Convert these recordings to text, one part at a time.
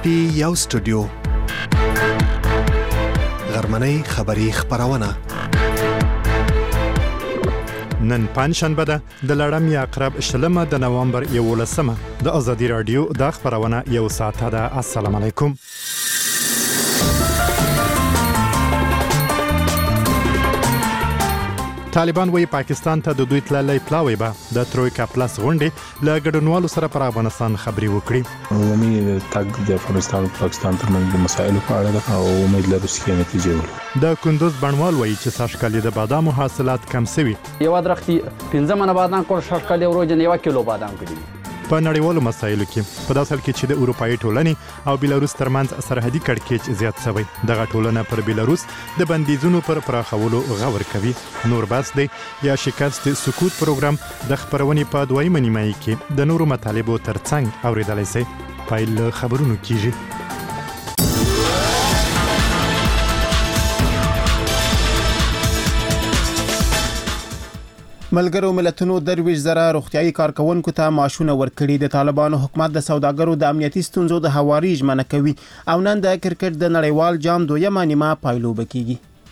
پی یو سټوډیو غرمنۍ خبری خبرونه نن پنځشنبه ده د لړم یا عقرب شلمه د نوامبر 11مه د ازادي رادیو د خبرونه یو ساعت ده. السلام علیکم. طالبان وی پاکستان ته د دوی تللی پلاوی به د ترویکا پلس غونډې له ګډونوالو سره پر افغانستان خبري وکړي. عمومي تګ د افغانستان او پاکستان ترمنځ د مسایلو په اړه ده او امید لرو چې نتیجه ولري. د کندوز بڼوال وایي چې سږکال د بادامو حاصلات کم شوي. یو درختي 15 منه بادام کول سږکال وروجه 1 کیلو بادام کړي. په نړیوالو مسایلو کې په داسې حال کې چې د اروپאי ټولنې او بیلاروس ترمنځ سرحدي کړکېچ زیات شوی. دغه ټولنه پر بیلاروس د بندیزونو پر پراخولو غور کوي. نور بس دی یا شکست سکوت پروګرام د خبرونې په دویمه نیمایي کې د نورو مطالبو ترڅنګ اوریدلای شئ. پایل خبرونو کیږي. ملګرو ملتونو درویش زره روغتيایي کارکونکو ته معاشونه ورکړي. د طالبانو حکومت د سوداګرو د امنیتي ستونزو د هواري ژمنه کوي او نن د کرکټ د نړیوال جام دویمه نیمه پایلوبه کیږي.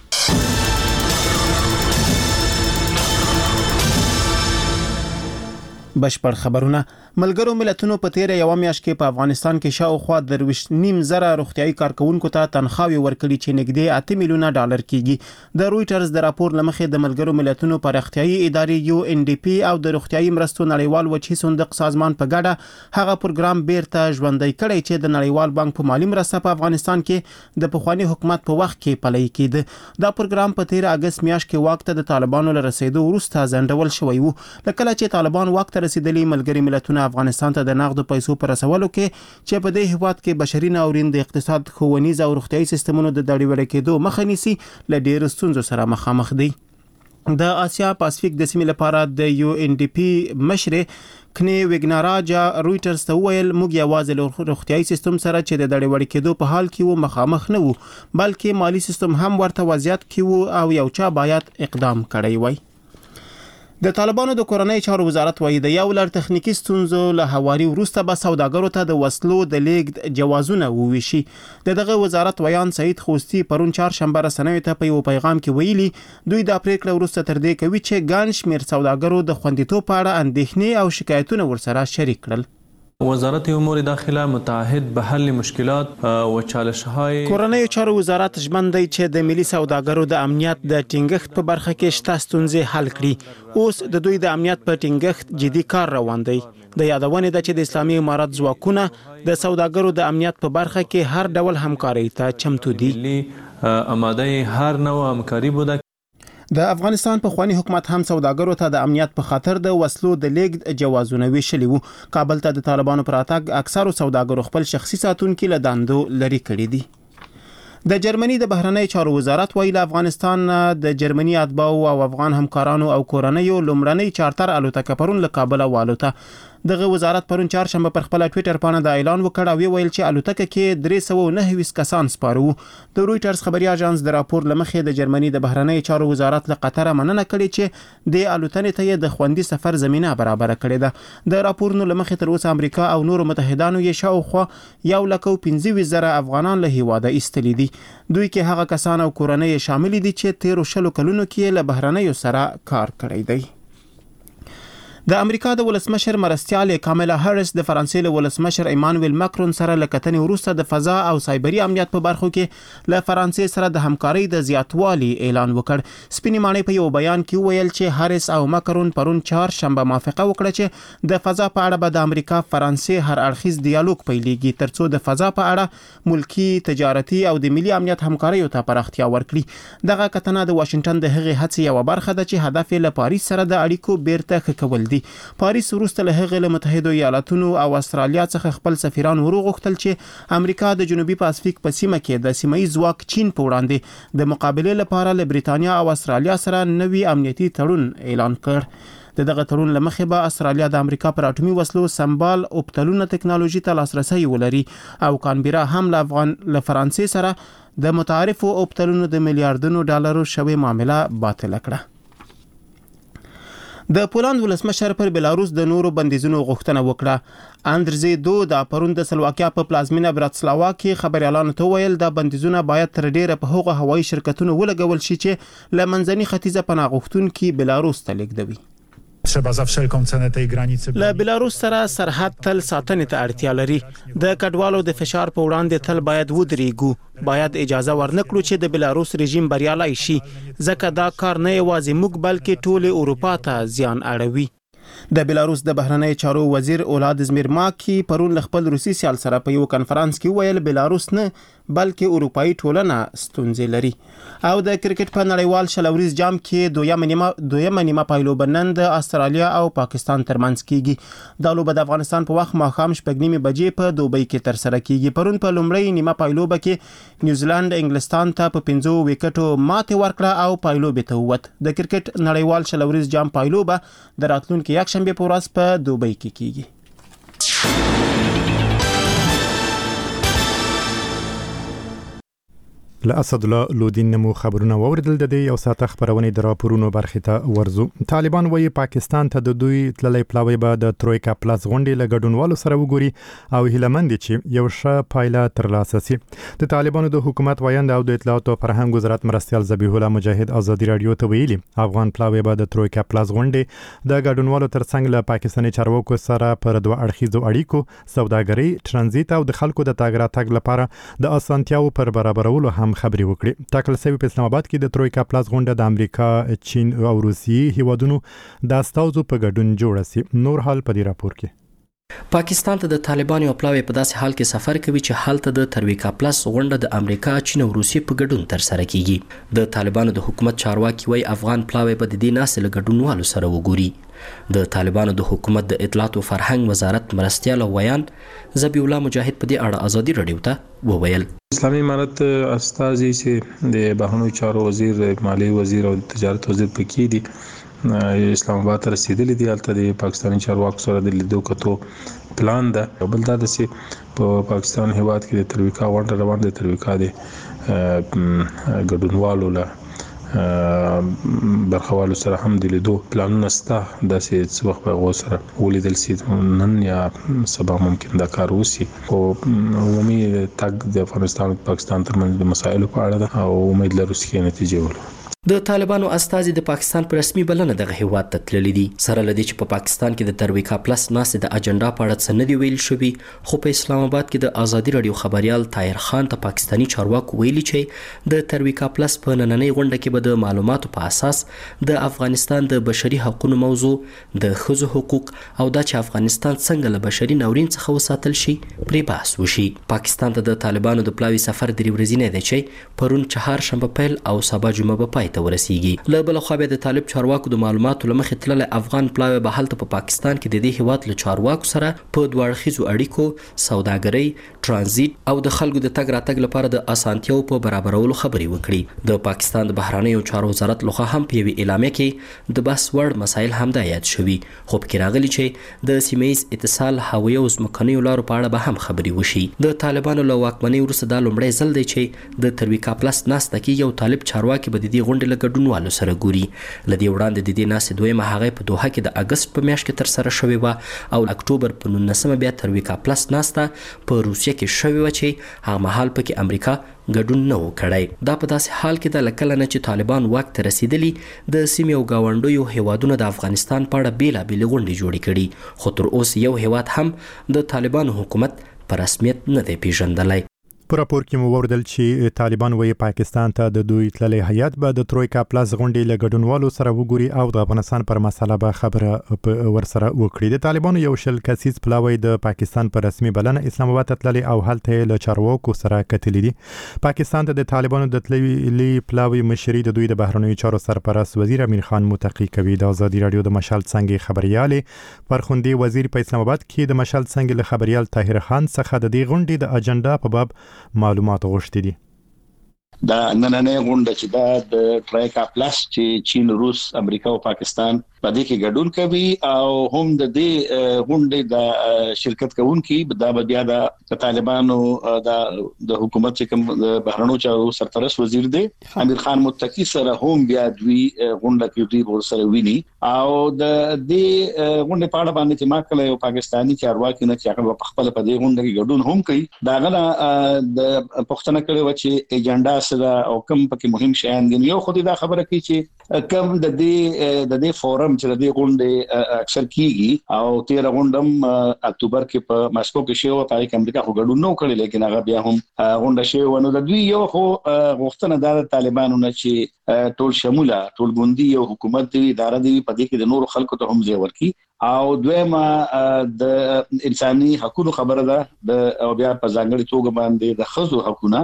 بشپړ خبرونه. ملګرو ملتونو په تیر یو میاشت کې په افغانستان کې شاوخوا 2.5 روغتيایي کارکونکو ته تنخواوي ورکړي چې نږدې 8 میلیونه ډالر کیږي. د رويټرز د راپور لمخې د ملګرو ملتونو پر روغتيایي ادارې UNDP او د روغتيایي مرستو نړیوال وجهي صندوق سازمان په ګډه هغه پروګرام بیرته ژوندۍ کړی چې د نړیوال بانک په مالی مرسته په افغانستان کې د پخوانی حکومت په وخت کې پلی کېده. دا پروګرام په 13 اگست میاشت کې واک ته د طالبانو له رسیدو وروسته ځنډول شوی وو. لکه چې طالبان واک ته رسیدلی ملګری ملتونه افغانستان ته د نقد پیسو پر رسولو کې چې په دې هیواد کې بشري ناورین د اقتصاد ښوونیز او روغتيایي سیستمونو د دړې کېدو مخه نیسي له ډېر ستونزو سره مخامخ دي. د آسیا پاسفیک د سیمې لپاره د UNDP مشر کني وګناراجا رويټرز ته ویل موږ یوازې روغتيایي سیستم سره چې د دړې کېدو په حال کې وو مخامخ نه وو بلکې مالی سیستم هم ورته وضعیت کې وو او یو چا باید اقدام کړی وای. د طالبانو د کورنۍ چارو وزارت وایي د یو لړ تخنیکی ستونزو له هواري وروسته به سوداګرو ته د وسلو د لیږد جوازونه وویشي. دغه وزارت ویان سعید خوستی پرون چهارشنبه رسنیو ته په یو پیغام کې ویلي دوی د پریکړه وروسته تر دې کوي چې ګڼ شمېر سوداګرو د خوندیتوب په اړه اندېښنې او شکایتونه ورسره شریک کړل. وزارت امور داخله متعهد به حل مشکلات و چالش‌های کورنۍ چارو وزارت ژمن دی چې د ملي سوداګرو د امنیت د ټینګښت په برخه کې شته ستونزې حل کړي. اوس د دوی د امنیت په ټینګښت جدي کار روان دی. د یادونې ده چې د اسلامي امارت ځواکونه د سوداګرو د امنیت په برخه کې هر ډول همکاري ته چمتو دي. آماده هر نوع همکاری بوده. د افغانستان په خواني حکومت هم سوداګرو ته د امنیت په خاطر د وسلو د لیږد جوازونه ویشلي وو. کابل ته د طالبانو پر اتګ اکثرو سوداګرو خپل شخصي ساتونکي له دندو لري کړي دي. د جرمني د بهرنی چارو وزارت ویل افغانستان د جرمني اتباعو او افغان همکارانو او کورنیو لومړنۍ چارتر الوتکه پرون له کابل والوته. دغه وزارت پرون چهارشنبه پر خپل ټوئیټر باندې دا اعلان وکړ او ویل چې الوتکه کې 329 کسان سپاره وو. د رويټرز خبري اژانس د راپور لمخې د جرمني د بهرنی چارو وزارت له قطر مننه کړې چې د الوتنې ته د خوندي سفر زمينه برابر کړې ده. د راپورونو لمخې تر اوسه امریکا او نورو متحدانو یې شاوخوا 1,15,000 افغانان له هیواده ایستلي دي. دوی کې هغه کسان او کورنۍ شامل دي چې 13 کلونو کې له بهرنیو سره کار کړی دی. د امریکا د ولسمشر مرستیال کاملا هریس د فرانسې له ولسمشر ایمانوئل ماکرون سره لکتنې وروسته د فضا او سایبری امنیت په برخو کې له فرانسې سره د همکارۍ د زیاتوالي اعلان وکړ. سپینې ماڼۍ په یو بیان کې ویل چې هریس او ماکرون پرون چهارشنبه موافقه وکړه چې د فضا په اړه به د امریکا فرانسې هر اړخیز ډیالوګ پیلېږي ترڅو د فضا په اړه ملکی تجارتي او د ملي امنیت همکاریو ته پراختیا ورکړي. دغه کتنه د واشنگټن د هغې هڅې یو برخه ده چې هدف یې له پاریس سره د اړیکو بیرته ښه کول دي. پاریس وروسته له هغې له متحده ایالاتونو او استرالیا څخه خپل سفیران وروغوښتل چې امریکا د جنوبي پاسفیک په سیمه کې د سیمه‌ییز ځواک چین په وړاندې د مقابلې لپاره له بریتانیا او استرالیا سره نوي امنیتي تړون اعلان کړ. دغه تړون لمخې به استرالیا د امریکا پر اټومي وسلو سمبال اوپټلونه ټکنالوژي ته لاسرسي ولري او کانبرا هم له فرانسې سره د متعارفو اوپټلونو د میلیارډونو ډالرو شوی معامله باطل کړه. د پولند ولسمشر پر بلاروس د نورو بندیزونو غوښتنه وکړه. اندرزی دودا پرون د سلواکیا په پلازمینه براتسلاوا کې خبريالانو ته ویل د بندیزونه باید تر ډیره په هغه هوایي شرکتونو ولګول شي چې له منځني ختیځه پناه غوښتونکي بلاروس ته لیږدوي. trzeba za wszelką cenę tej granicy. له بلاروس سره سرحد تل ساتنې ته اړتیا لري. د کډوالو د فشار په وړاندې تل باید ودرېږو. باید اجازه ورنکړو چې د بلاروس رژیم بریالي شي، ځکه دا کار نه یوازې موږ بلکې ټول اروپا ته زیان اړوي. د بلاروس د بهرنی چارو وزیر اولادزمیر ماکی پرون خپل روسي سیال سره په یو کانفرنس کې ویل بلاروس نه بلکې اروپאי ټولنه ستونزې لري. او د کرکټ په نړیوال شلوريز جام کې دویمه نیمه پایلوبه نن د استرالیا او پاکستان ترمنځ کیږي. دا لوبه د افغانستان په وخت ماښام 9:30 بجې په دوبۍ کې تر سره کیږي. پرون په لومړی نیمه پایلوبه کې نیوزیلند انګلستان ته په 5 وکټو ماته ورکړه او پایلوبه ته ووت. د کرکټ نړیوال شلوريز جام پایلوبه د راتلونکي یک شنبه په ورځ په دوبۍ کې کیږي. له اسد الله لودین نمو خبرونه ووردل. د یو ساعت خبرونه د راپورونو برخه ته ورزو. طالبان وایي پاکستان ته د دوی تللی پلاوی به د ترویکا پلاس غونډې له ګډونوالو سره وګوري او هیلمند چې یو ښه پایله ترلاسه شي. د طالبانو د حکومت وایند او د اطلاعات او فرهنګ وزارت مرستیال ذبیح الله مجاهد ازادي رادیو ته ویلي افغان پلاوی به د ترویکا پلاس غونډې د ګډونوالو ترڅنګ له پاکستاني چارواکو سره پر دوه اړخیزو اړیکو، سوداګرۍ، ترانزیت او د خلکو د تاګ راتګ لپاره د اسانتیاو پر برابرولو هم خبري وکړي. ټاکل شوی په اسلام آباد کې د ترویکا پلاس غونډه د امریکا، چین او روسیې هیوادونو د استازو په ګډون جوړه شي. نور حال په دې راپور کې. پاکستان ته د طالبانو پلاوی په داسې حال کې سفر کوي چې حالت د ترویکا پلاس غونډه د امریکا، چین او روسیې په ګډون تر سره کیږي. د طالبانو د حکومت چارواکي وایي افغان پلاوی په دې ناسل ګډونوالو سره وګوري. د طالبانو د حکومت د اطلاعات او فرهنګ وزارت مرستیال ویان ذبیح الله مجاهد په دې اړه ازادي رادیو ته وویل اسلامي امارت استازي چې د بهرنیو چارو وزیر، مالی وزیر او تجارت وزیر پکې دي اسلام آباد رسیدلی دي. البته د پاکستاني چارواکو سره د لیدو کتو پلان ده. بل دا چې په پاکستان هیواد کې د ترویکا غونډه روان ده. ترویکا د ګډونوالو له برخوالو سره هم د لیدو پلانونه سته. داسې څه وخت به غو سره ولیدل سي، نن یا سبا ممکن دا کار وسی. او عمومي تګ د افغانستان او پاکستان ترمنځ د مسایلو په اړه ده او امید لرو چې نتیجه ولري. د طالبانو استازي د پاکستان په رسمي بلنه دغه هیواد ته تللي دي. سره لدی چې په پاکستان کې د ترویکا پلس ناسې د اجنډا په اړه څه نه دی ویل شوی، خو په اسلام آباد کې د ازادي رادیو خبريال طاهر خان ته پاکستاني چارواکو ویلي چې د ترویکا پلس په نننۍ غونډه کې به د معلوماتو په اساس د افغانستان د بشري حقوقو موضوع، د ښځو حقوق او د افغانستان څنګه له بشري ناورین څخه وساتل شي پرې بحث وشي. پاکستان ته د طالبانو د پلاوی سفر درې ورځې نه دی چې پرون چهارشنبه پیل او سبا جمعه به پای ته ورسیږي. له بل خوا به د طالب چارواکو د معلوماتو لمخې تللی افغان پلاوی به هلته په پاکستان کې د دې هیواد له چارواکو سره په دوه اړخیزو اړیکو، سوداګرۍ، ترانزیت او د خلکو د تګ راتګ لپاره د اسانتیاو په برابرولو خبرې وکړي. د پاکستان د بهرنیو چارو وزارت لخوا هم په یوې اعلامیه کې د بحث وړ مسایل همدا یاد شوي، خو پکې راغلي چې د سیمه‌ایز اتصال، هوایي او ځمکنیو لارو په اړه به هم خبرې وشي. د طالبانو له واکمنۍ وروسته دا لومړی ځل دی چې د ترویکا پلس ناسته کې یو طالب چارواکي به د دې غونډې له ګډونوالو سره ګوري. له دې وړاندې د دې ناستې دویمه هغه په دوحه کې د اګست په میاشت کې تر سره شوې وه او اکتوبر په 19 بیا ترویکا پلس ناسته په روسیه کې شوې وه چې هغه مهال پکې امریکا ګډون نه و کړی. دا په داسې حال کې د لکله نه چې طالبان واک ته رسیدلی د سیمې او ګاونډیو هیوادونو د افغانستان په اړه بیلابېلې غونډې جوړې کړي، خو تر اوسه یو هیواد هم د طالبانو حکومت په رسمیت نه دی پیژندلی. په راپور کې مو وردل چې طالبان وایي پاکستان ته د دوی تللی هیات به د ترویکا پلاس غونډې له ګډونوالو سره وګوري او د افغانستان پر مسله به خبره ورسره وکړي. د طالبانو یو شل کسیز پلاوی د پاکستان پر رسمي بلنه اسلام آباد ته تللی او هلته له چارواکو سره کتلي دي. پاکستان ته د طالبانو د تللی پلاوی مشري د دوی د بهرنیو چارو سرپرست وزیر امیر خان متقی کوي. د ازادي رادیو د مشال څنګه خبريال فرخوندي وزیر په اسلام آباد کې د مشال څنګه له خبريال طاهر خان څخه د دې غونډې د اجنډا په باب معلومات غوښتي دي. دا نننۍ غونډه چې دا د ترویکا پلاس چې چین، روس، امریکا او پاکستان په دې کې ګډون کوي او هم د دې غونډې د شرکت کوونکي د بیا د طالبانو د حکومت چې کوم بهرنیو چارو سرپرست وزیر دی امیر خان متقی سره هم بیا دوی غونډه کوي ور سره ویني او د دې غونډې په اړه باندې چې ما کله یو پاکستانی چارواکي نه چې هغه په خپل په دې غونډه کې ګډون هم کوي دا غنه د پښتنه کړي و چې ایجنډا سره او کوم پکې مهم شیان دي یو خو دا خبره کوي چې کوم د دې فورم چې د دې غونډې اکثر کیږي او 13 غونډم اکتوبر کې په ماسکو کې شو په امریکا خو ګډون نو کړی لیکن هغه بیا هم غونډه شو ونه د دوی یو خو غوښتنه د طالبانو نه چې ټول شموله ټول ګوندي او حکومت دی اداره دی په دې کې د نور خلکو ته هم ځای ورکړي او دویمه د انساني حقوقو خبره ده د او بیا په ځانګړي توګه باندې د خزو حقوقونه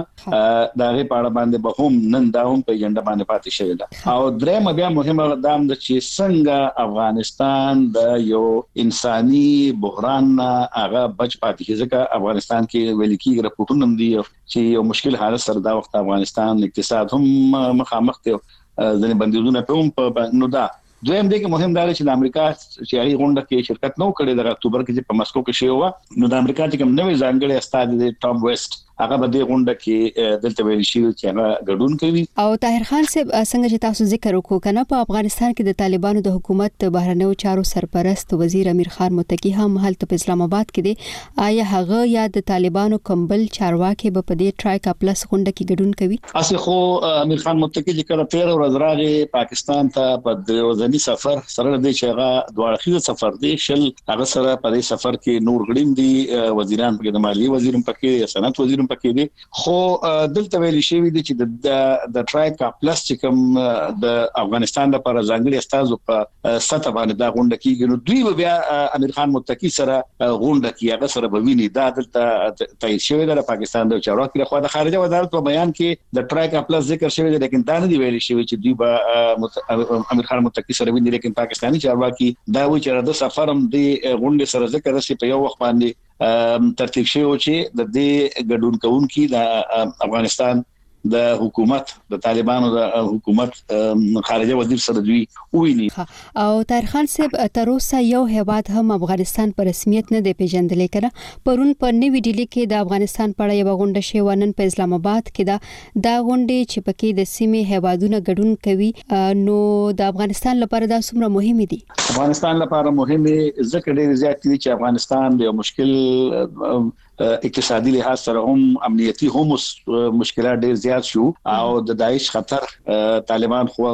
د هغه په اړه باندې به هم نن دا هم په ایجنډا باندې پاتې شوی ده او درېمه بیا مهمه دام د چې څنګه افغانستان د یو انساني بحران هغه بچ پاتې کیږي ځکه افغانستان کې ویل کېږي راپورټونه دي چې یو مشکل حالت سره دا وخت افغانستان اقتصاد هم مخامخ دی ځنې بندیزونه په نو دا دویم دی کې مهم دا چې د امریکا چې هغه غونډه کې شرکت نو کړي د اکتوبر کې په مسکو کې شوی و نو د امریکا چې کوم نوې ځانګړي استاد دی ټام ویسټ هغه به د غونډه کې دلته ویل شي چې هغه ګډون کوي او طاهر خان صاحب څنګه چې تاسو ذکر وکړو کنه په افغانستان کې د طالبانو د حکومت بهرنیو چارو سرپرست وزیر امیر خان متقی هم هلته په اسلام آباد کې دی آیا هغه یا د طالبانو کمبل چارواکي په دې ټرایکا پلس غونډه کې ګډون کوي اصل خو امیر خان متقی چې کله 13 ورځې راغی پاکستان ته په ورځنی سفر سره د چېغه دواړه سفر دی شل هغه سره په دې سفر کې نور غړیم دي وزیران په د مالی وزیر پکې صنعت وزیر پکې دي خو دلته ویل شي چې د ټرایکا پلس چې کوم د افغانستان لپاره ځانګړي استاد په سطح باندې دا غونډه کیږي نو دوی بیا امیر خان متقی سره غونډه کیږي هغه سره به ویني دا دلته تایید شوی د پاکستان د چارواکي خو د خارجه وزارت په بیان کې د ټرایکا پلس ذکر شوی دی لیکن دا نه دی ویل شوی چې دوی به امیر خان متقی سره ویني لیکن پاکستانی چارواکي دا و چې د سفرم د غونډې سره ذکر شي په یو وخت باندې ترتیب شوی چې د دې ګډون کوونکي د افغانستان د حکومت د طالبانو د حکومت خارجه وزیر سره دوی ویني او طاهر خان صاحب تر اوسه یو هیواد هم افغانستان په رسمیت نه دی پیژندل کړه پرون په نوې ډیلی کې د افغانستان په اړه یو غونډه شوه نن په اسلام آباد کې دا غونډه چې پکې د سیمې هیوادونو ګډون کوي نو د افغانستان لپاره دا څومره مهمه دي افغانستان لپاره مهمه ځکه ډېر زیات دي چې افغانستان د مشکل اقتصادي لحاظ سره هم امنیتي هم مشکلات ډېر زیات شو او د داعش خطر طالبان خو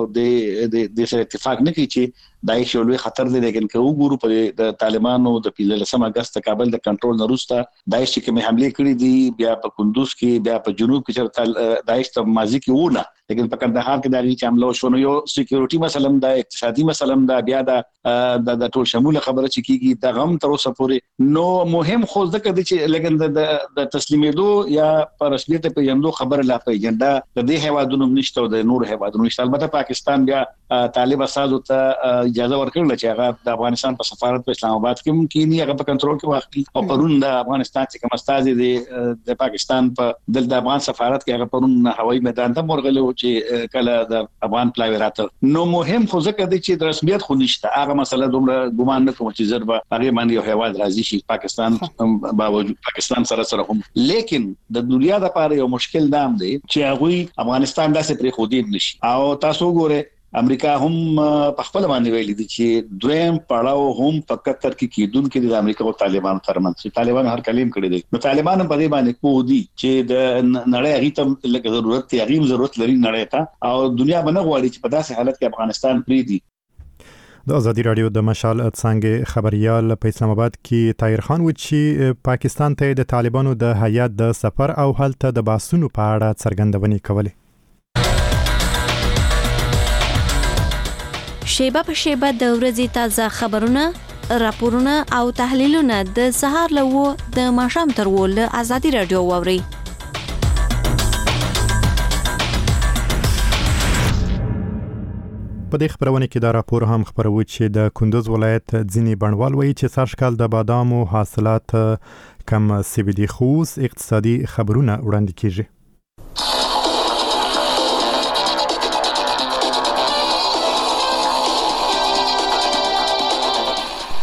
د سره اتفاق نه کوي چې داعش یو لوی خطر دی لیکن که وګورو په د طالبانو د 15 اگست کابل د کنټرول نه وروسته داعش چې کوم حمله کړې دي بیا په کندوز کې بیا په جنوب کې چې داعش ته ماضي کې ونه لیکن په کندهار کې د ریچ حمله شو یو سکیورټي مسله دا اقتصادي مسله دا بیا د ټول شموله خبره چې کیږي د غم تر اوسه پورې نو مهم خو ځکه چې لیکن د تسلیمېدو یا پر رسمیت په یندو خبره لا په ایجنډا د دې هیوادونو نشته او د نور هیوادونو نشته البته پاکستان بیا طالب اساسو ته اجازه ورکړل چې هغه د افغانستان په سفارت په اسلام آباد کې ممکن هغه په کنټرول کې واخلي او پرون د افغانستان چې کوم استاد د پاکستان په د افغان سفارت کې هغه پرون هوایي میدان ته مرغله چې کله د افغان پلاوی راته نو مهم خو ځکه دی چې رسمیت خو نشته هغه مسله دومره ګمان نه کوم چې زربه هغه باندې یو هیواد راځي چې پاکستان باوجود پاکستان سره هم لیکن د دنیا لپاره یو مشکل دام دی چې هغه افغانستان داسې پرې خو دې نشي او تاسو ګوره امریکا هم په خپل باندې ویلي دي چې دویم پړاو هم په قطر کې کېدونکو د امریکا او طالبانو ترمنځ چې طالبان هر کلیم کړی دي نو طالبان په دې باندې کو دي چې د نړۍ هغه ته لکه ضرورت دی هغه ضرورت لري نړۍ ته او دنیا باندې غواړي چې په داسې حالت کې افغانستان پری دي د ازادي رادیو د مشال څنګه خبريال په اسلام آباد کې طاهر خان و چې پاکستان ته د طالبانو د هیئت د سفر او هلته د باسونو په اړه څرګندونې کولې شیبه په شیبه د ورځې تازه خبرونه راپورونه او تحلیلونه د سهار له د ماښام تر ول ازادي رادیو ووري په دې خبرونه کې دا راپور هم خبروي چې د کندوز ولایت ځینی بڼوال وایي چې سرشکل د بادامو حاصلات کم سوي دي خو اقتصادي خبرونه وړاندې کیږي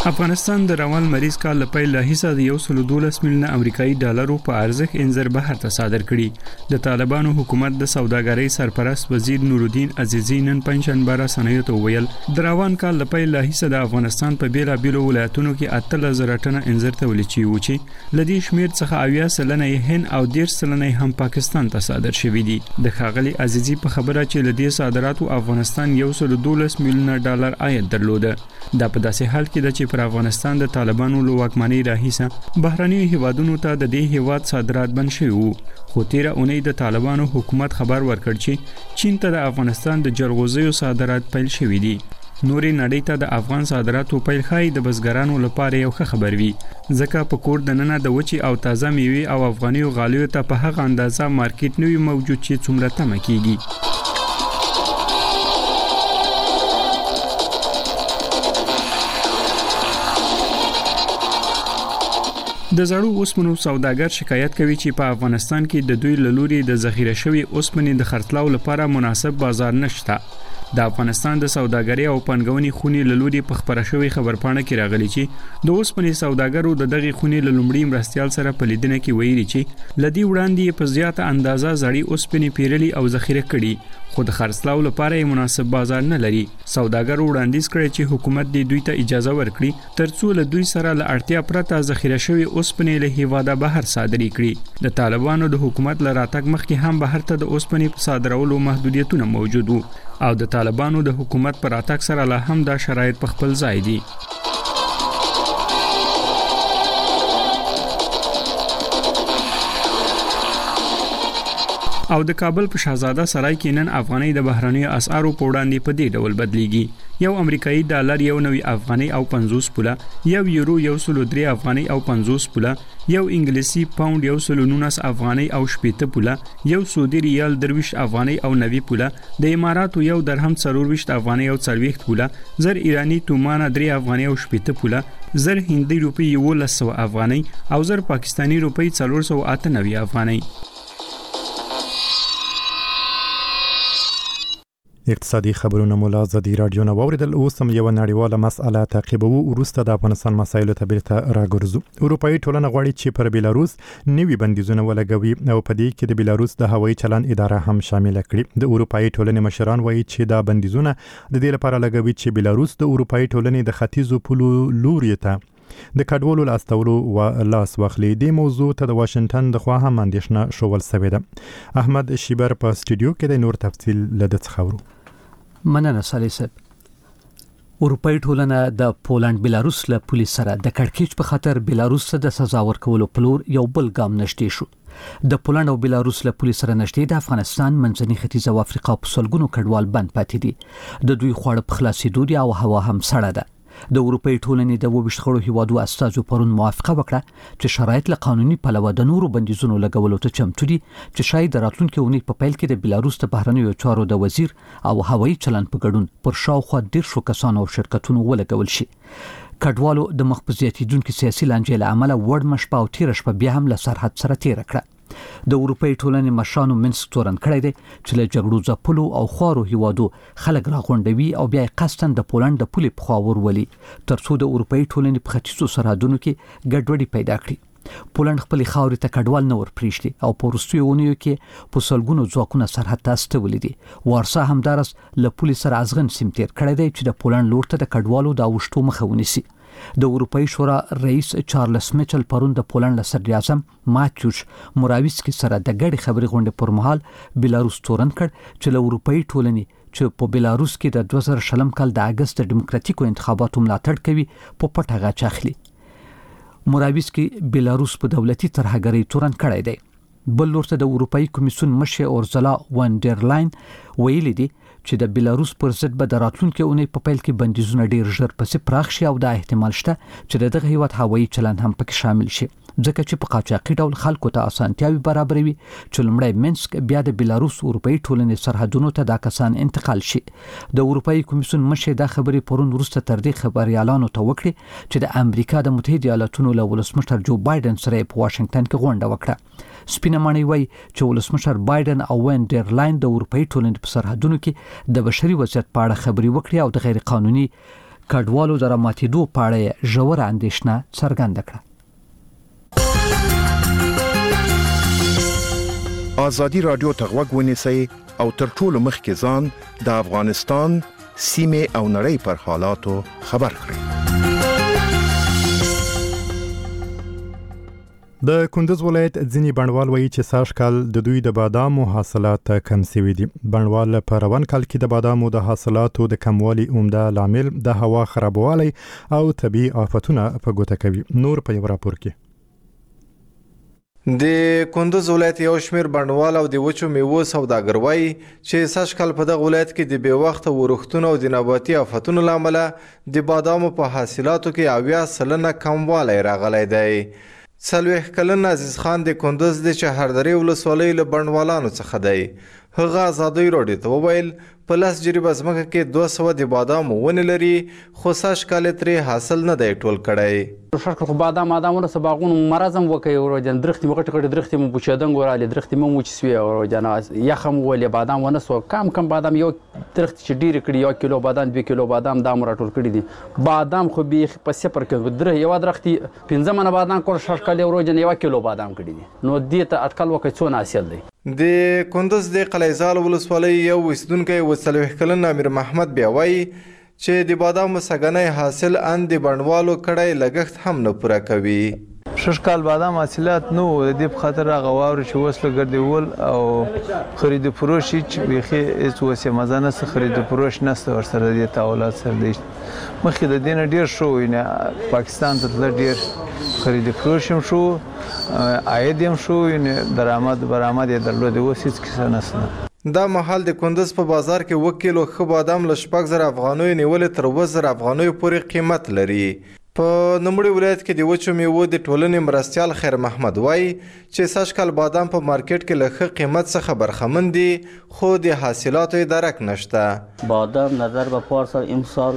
افغانستان د روان مریض کال لپاره له حصہ د 112 میلیون امریکایي ډالرو په ارزښت انځر بهر ته صادر کړي. د طالبانو حکومت د سوداګرۍ سرپرست وزیر نورالدین عزیزی نن پنځشنبه رسنیو ته وویل د روان کال لپاره له حصہ د افغانستان په بیلابیلو ولایتونو کې 8000 ټنه انځر تولید شوي و چې لدی شمیر څخه 80% هند او 10% هم پاکستان ته صادر شوي دي. د ښاغلي عزیزی په خبره چې لدی صادراتو افغانستان 112 میلیون ډالر عاید درلوده. دا په داسې حال کې د چې پر افغانستان د طالبانو له واکمنۍ راهیسه بهرنیو هیوادونو ته د دې هیواد صادرات بند شوي وو. خو تیره اونۍ د طالبانو حکومت خبر ورکړ چې چین ته د افغانستان د جلغوزیو صادرات پیل شوي دي. نورې نړۍ ته د افغان صادراتو پیل ښایي د بزګرانو لپاره یو ښه خبر وي، ځکه په کور دننه د وچې او تازه میوې او افغاني غالیو ته په هغه اندازه مارکیټ نه وي موجود چې څومره تمه کیږي. د زړو اوسپنو سوداګر شکایت کوي چې په افغانستان کې د دوی له لوري د ذخیره شوی اوسپنې د خرڅلاو لپاره مناسب بازار نشته. د افغانستان د سوداګرۍ او پنګونې خونې له لوري په خبره شوی خبرپاڼه کې راغلی چې د اوسپنې سوداګرو د دغه خونې له لومړي مرستیال سره په لیدنه کې ویلي چې لدی وړاندې په زیاته اندازه زړې اوسپنې پیرلي او ذخیره کړي، خو د خرڅلاو لپاره یې مناسب بازار نه لري. سوداګرو وړاندیز کړی چې حکومت دې دوی ته اجازه ورکړي ترڅو له دوی سره له اړتیا پرته ذخیره شوی اوسپنې له هیواده بهر صادرې کړي. د طالبانو د حکومت له راتګ مخکې هم بهر ته د اوسپنې په صادرولو محدودیتونه موجود وو او د طالبانو د حکومت پر راتګ سره لا هم دا شرایط په خپل ځای دي. او د کابل په شاهزاده سرای کې نن افغاني د بهرنیو اسعارو په وړاندې په دې ډول بدلیږي. یو امریکایي ډالر یو نوي افغاني او 50 پوله، یو یورو 103 افغاني او 50 پوله، یو انګلیسي پاوند 119 افغاني او 80 پوله، یو سعودي ریال 23 افغاني او 90 پوله، د اماراتو یو درهم 24 افغاني او 40 پوله، زر ایرانی تومان 3 افغاني او 80 پوله، زر هندي روپی 1100 افغاني او زر پاکستانی روپی 498 افغاني. اقتصادي خبرونه مولا زدي رادیو نو اوریدل. اوس هم یو نړیواله مسأله تعقیبوو. وروسته د افغانستان مسایلو ته بیرته راګرځو. اروپאי ټولنه غواړي چې پر بیلاروس نوي بندیزونه ولګوي او په دې کې د بیلاروس د هوایي چلند اداره هم شامل کړي. د اروپאי ټولنې مشران وایي چې دا بندیزونه د دې لپاره لګوي چې بیلاروس د اروپאי ټولنې د ختیځو پولو لوري ته د کډوالو لاستولو و لاس واخلي. د موضوع ته د واشنگټن د خوا هم اندېښنه شول سوې ده. احمد شیبر په سټوډیو کې د نور تفصیل لدت خبرو. مننه صالح صاحب. اروپאי ټولنه د پولند بیلاروس له پولیس سره د کړکېچ په خاطر بیلاروس ته د سزا ورکولو پلور یو بل ګام نشټې شو. د پولند او بیلاروس له پولیس سره نشټې د افغانستان، منځني ختیځ او افریقا په سلګونو کډوال بند پاتې دي. د دوی خواړه په خلاصېدو دي او هوا هم سړه ده. د اروپאי ټولنې د 22 خړو هیوادو استازو پرون موافقه وکړه چې شرایط له قانوني پلوه د نورو بندیزونو لګولو ته چمتو دي چې شاید راتلونکي اونۍ په پیل کې د بیلاروس د بهرنیو چارو د وزیر او هوایي چلند په ګډون پر شاوخوا 10 کسانو او شرکتونو ولګول شي. کډوالو د مخبزياتي دونکو سیاسي لانجې له امله وړ مشپه او تیر شپه بیا هم له سرحد سره تیر کړه. د اروپאי ټولنې مشرانو منسک تورن کړی دی چې له جګړو ځپلو او خوارو هیوادو خلک راغونډوي او بیا قصدن د پولند د پولې په خوا ورولي ترڅو د اروپאי ټولنې په ختیځو سرحدونو کې ګډوډي پیدا کړي. پولند خپل خاورې ته کډوال نه ورپریږدي او په وروستیو اونیو کې په سلګونو ځواکونه سرحد ته استولي دي. وارسا همدارس له پولیس سره ازغن سیم تیر کړی دی چې د پولند لور ته د کډوالو د اوښتو مخه ونیسي. د اروپאי شورا رئیس چارلز میچل پرون د پولند صدر اعظم ماتیوش موراویسکی سره د ګډي خبري غونډې پر مهال بیلاروس تورن کړ چې له اروپאי ټولنې چې په بیلاروس کې د 2000 کال د اگست د ډیموکراتیکو انتخاباتو ملاتړ کوي په پټه غاچ اخلي. موراویسکی بیلاروس په دولتي ترهګرۍ تورن کړی دی. بل ورته د اروپאי کمیسیون مشر اورزلا وان ډر لاین ویلي دي چې د بیلاروس پر ضد به د راتلونکي اونۍ په پیل کې بندیزونه ډیر ژر پسې پراخ شي او د احتمال شته چې دغه هیواد هوایي چلند هم پکې شامل شي ځکه چې په قاچاقي ډول خلکو ته اسانتیاوي برابروي چې لمړی منسک بیا د بیلاروس اروپאי ټولنې سرحدونو ته دا کسان انتقال شي. د اروپאי کمیسیون مشر دا خبرې پرون وروسته تر دې خبريالانو ته وکړي چې د امریکا د متحده ایالاتونو له ولسمشر جو بایدن سره په واشنگټن کې غونډه وکړه. سپینه مانی وای چې ولسمشر بایدن او وین ډر لاین د اروپאי ټولنې په سرحدونو کې د بشري وضعیت په اړه خبري وکړي او د غیر قانوني کډوالو د راماتېدو په اړه ژوره اندېښنه څرګنده کړه. ازادي رادیو ته غوږ ونیسئ او تر ټولو مخکې ځان د افغانستان سیمه او نړۍ پر حالاتو خبر کړئ. د کندز ولایت ځینی بڼوال وایي چې سږ کال د دوی د بادامو حاصلات کم شوي دي. بڼوال په روان کال کې د بادامو د حاصلاتو د کموالي عمده لامل د هوا خرابوالی او طبي آفتونه په ګوته کوي. نور په یو راپور کې د کندز ولایت یو شمیر بڼوال او د وچو میوو سوداګر وایي چې سږ کال په دغه ولایت کې د بې وخته ورښتونو او د نباتي آفتونو له امله د بادامو په حاصلاتو کې 80% کموالی راغلی دی. 40 کلن عزیز خان د کندز د چهردرې ولسوالۍ له بڼوالانو څخه دی. هغه ازادي راډیو ته وویل په لاس جریبه ځمکه کې 200 د بادامو ونې لري خو سږ کال ترې حاصل نه دی ټول کړی. شکل خو بادامونه سباغون مرزم وکي ورجن درختي مغټ کړي درختي مو بوچدنګ ورالي درختي مو چې سوي ورجن یخم ولې بادامونه سو کم بادام یو درخت چې ډیر کړي 1 کیلو بادام 2 کیلو بادام دا مرټول کړي دي. بادام خو به په 0 کې در یو درختي 15 من بادام کول شکل ورجن 1 کیلو بادام کړي دي. نو دې ته اټکل وکي څو حاصل دی. د کندز د قلیزال ولسوالۍ یو وسیدونکی و40 کلن امیر محمد بیا وایي چې د بادامو سګنۍ حاصل ان د بڼوالو کړی لګښت هم نه پوره کوي. شش کال بادام حاصلات نو د دې په خاطر هغه واور چې وسله ګرځول او خرید فروش چې بيخي هیڅ وسه مزه نه خرید فروش نشته ورسره د تاولات سره دی. مخکې د دین ډیر شو نه پاکستان ته ډیر خرید فروش هم شو عاید هم شو نه درآمد برآمد یې درلود اوس هیڅ کیسه نشته. دا محل د کندز په بازار کې 1 کیلو خ بادام له 6000 افغانیو نیولې تر 2000 افغانیو پورې قیمت لري. په نوموړي ولایت کې د وچو میوو د ټولنې مرستیال خیر محمد وایي چې سږ کال بادام په مارکیټ کې له ښه قیمت څخه برخمن دي خو د حاصلاتو درک نشته. بادام نظر به پارسال امسال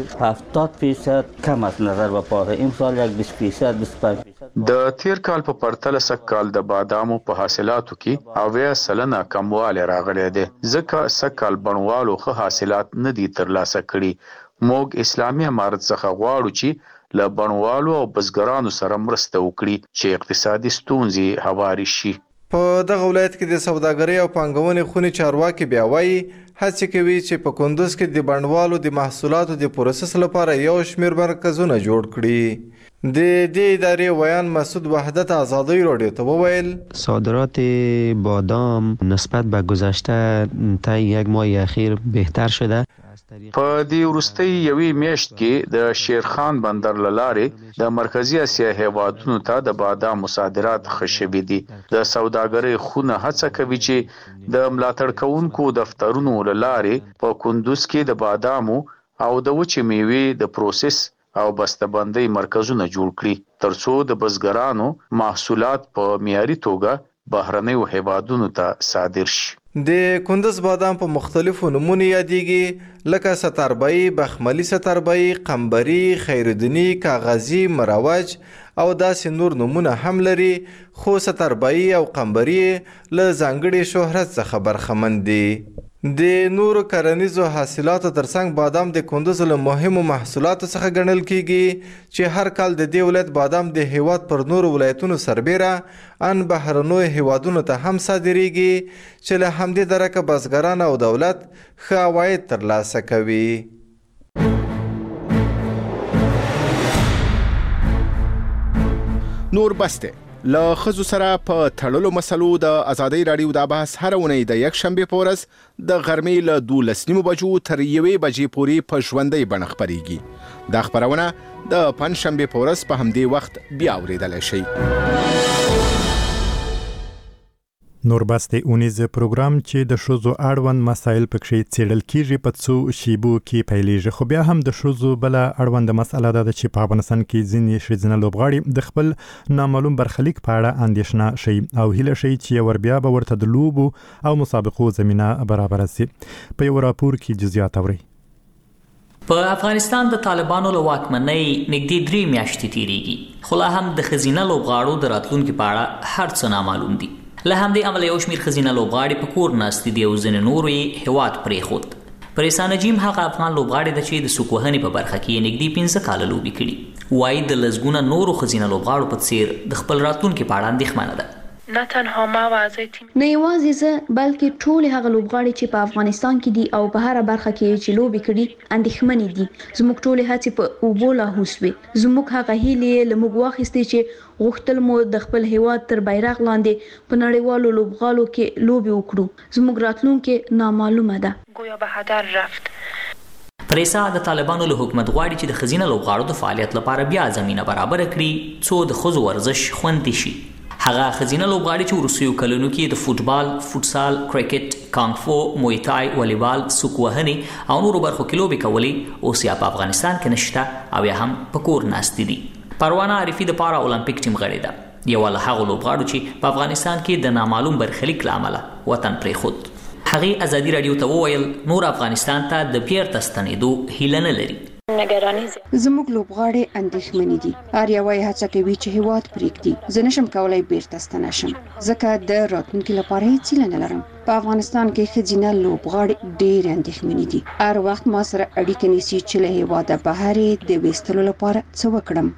70% کم است نظر به پارسال امسال یک 20% 25%. د تیر کال په پرتله سږ کال د بادامو په حاصلاتو کې 80% کموالی راغلی دی ځکه سږ کال بڼوالو ښه حاصلات نه دي ترلاسه کړي. موږ اسلامي امارت څخه غواړو چې له بڼوالو او بزګرانو سره مرسته وکړي چې اقتصادي ستونزې هواري شي. په دغه ولایت کې د سوداګرۍ او پانګونې خونې چارواکي بیا وایي هڅې کوي چې په کندز کې د بڼوالو د محصولاتو د پروسس لپاره یو شمېر مرکزونه جوړ کړي. د دې ادارې ویان مسعود وحدت ازادي راډیو ته وویل صادرات بادام نسبت به گذشته تا یک ماه اخیر بهتر شده. په دې وروستۍ یوې میاشت کې د شیرخان بندر له لارې د مرکزی اسیا هیوادونو ته د بادامو صادرات ښه شوي دي. د سوداګرۍ خونه هڅه کوي چې د ملاتړ کوونکو دفترونو له لارې په کندوز کې د بادامو او د وچې میوې د پروسس او بسته‌بندۍ مرکزونه جوړ کړي ترڅو د بزګرانو محصولات په معیاري توګه بهرنیو هیوادونو ته صادر شي. د کندز بادام په مختلفو نمونه یادېږي لکه ستربای، بخملي ستربای، قمبري، خیرالدیني، کاغذي، مروج او داسې نور نمونه هم لري خو ستربای او قمبري له ځانګړي شهرت څخه برخمن دي. د نورو کرنیزو حاصلاتو ترڅنګ بادام د کندز له مهمو محصولاتو څخه ګڼل کیږي چې هر کال د دې ولایت بادام د هیواد پر نورو ولایتونو سربیره ان بهرنیو هیوادونو ته هم صادریږي چې له همدې درکه بزګران او دولت ښه عواید ترلاسه کوي. نور بسته له خزو سره په تړلو مسلو د ازادي رادیو د بحث هر اونۍ د یک شنبه پورز د غرمې له 12 بجو تر 1 بجې پورې په ژوندۍ بڼه خبريږي. دا خبرونه د پنځشنبه پورز په همدې وخت بیا اوریدل شي. نوربسته اونیز پروګرام چې د شوزو اړوند مسایل پکې څېړل کیږي په څو شیبو کې پیلېږي خو بیا هم د شوزو بل اړوند مسله ده چې په افغانستان کې ځینې ښځینه لوبغاړي د خپل نامعلوم برخلیک په اړه اندېښنه شي او هیله شي چې ور بیا به ورته د لوبو او مسابقو زمينه برابر شي. په یو راپور کې جزئیات اوري. په افغانستان د طالبانو له واکمنۍ نږدې 3 میاشتې تیریږي خو لا هم د ښځینه لوبغاړو د راتلونکي په اړه هر څه نامعلوم دي. له همدې امله یو شمېر ښځینه لوبغاړي په کور ناستې دي او ځینې نور یې هیواد پرېښود. پریسا نجیم هغه افغان لوبغاړی د چې د سوکوهنې په برخه کې نږدې 15 کال لوبي کړي وایي د لزګونه نورو خزینه لوبغاړو په څیر د خپل راتلونکي په اړه اندېښمنه ده. نه تنها ما واځي نه یوازې زه بلکې ټول هغه لوبغاړي چې په افغانستان کې دي او په هر برخه کې چې لوبي کړي اندېښمنې دي. زموږ ټول هڅې په اوبو لاهوسوي. زموږ هغه هیلې له موږ واخیستې چې غوښتل مو د خپل هیواد تر بیرغ لاندې په نړیوالو لوبغالو کې لوبي وکړو. زموږ راتلونکي نامعلومه ده. گویا به هدر رفت. پریسا د طالبانو له حکومت غواړي چې د خزینه لوبغاړو د فعالیت لپاره بیا زمينه برابر کړي څو د خزو ورزش خوندي شي. هغه خزینه لوبغاړي چې وروستیو کلونو کې د فوتبال، فوتسال، کرکټ، کانګ فو، موای تای، والیبال، سوکوهنې او نورو برخو کې لوبې کولې اوس یا په افغانستان کې نشته او یا هم په کور ناست دي. پروانه عارفي د پارا اولمپیک ټیم غړې ده. یو له هغو لوبغاړو چې په افغانستان کې د نامعلوم برخلیک له امله وطن پرېښود. هغه ازادي رادیو ته وویل نور افغانستان ته د بیرته ستنېدو هیله نه لري. زموږ لوبغاړي اندېښمنې دي. هر یو یې هڅه کوي چې هیواد پرېږدي. زه نشم کولای بیرته ستنه شم ځکه د راتلونکي لپاره هیڅ هیله نه لرم. په افغانستان کې ښځینه لوبغاړي ډېر اندېښمنې دي. هر وخت ما سره اړیکه نیسي چې له هیواده بهر د ویستلو لپاره څه وکړم.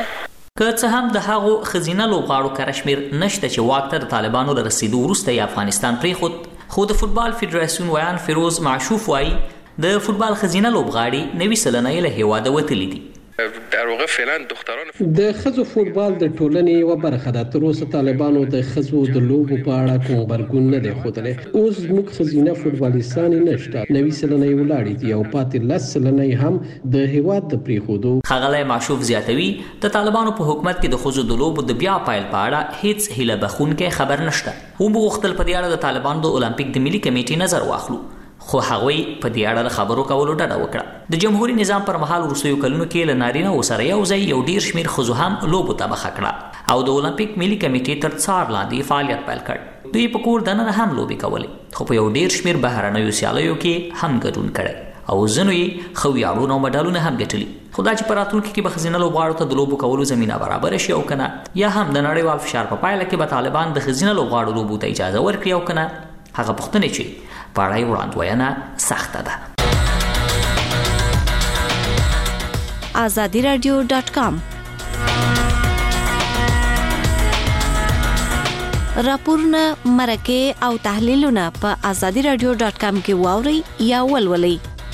که څه هم د هغو ښځینه لوبغاړو کره شمېر نشته چې واک ته د طالبانو له رسېدو وروسته یې افغانستان پرېښود، خو د فوتبال فدراسیون ویان فیروز معشوف وایي د فوتبال خزینه لوبغاړي 90 سلنه له هیواده وتلي دي. در واقع فعلا دختران د خزو فوتبال د ټولنې یو برخه ده. تر اوسه طالبانو د خزو د لوبو په اړه کوم غبرګون نه دی ښودلی. اوس زموږ خزینه فوتبالیستان نشته. 90 سلنه یې ولاړې دي او پاتې 10 سلنه هم د هیواد د پریښودو. ښاغلی معشوف زیاتوي د طالبانو په حکومت کې د خزو د لوبو د بیا پایل په اړه هیڅ هیله بخونکی خبر نشته. هم غوښتل په دې اړه د طالبانو د اولمپیک د ملي کمیټې نظر واخلو، خو هغوی په دې اړه خبرو کولو ډډه وکړه. د جمهوریت نظام پر مهال وروستیو کلونو کې له نارینه سره یو ځای یو ډیر شمیر ښځو هم لوبو ته مخه کړه او د اولمپیک ملي کمیټې تر څار لاندې فعالیت پیل کړ. دوی په کور دننه هم لوبې کولې، خو په یو ډیر شمیر بهرنیو سیالیو کې هم ګډون کړی او ځینو یې ښه ویاړونه او مډالونه هم ګټلي. خو دا چې په راتلونکي کې به ښځینه لوبغاړو ته د لوبو کولو زمینه برابره شي او که نه، یا هم د نړیوال فشار په پایله کې به طالبان د ښځینه لوبغاړو لوبو ته اجازه ورکړي او که نه، هغه پوښتنې چې په اړه یې وړاندوینه سخته ده. azadiradio.com راپورونه، مرکې او تحلیلونه په azadiradio.com کې واورئ یا ولولئ.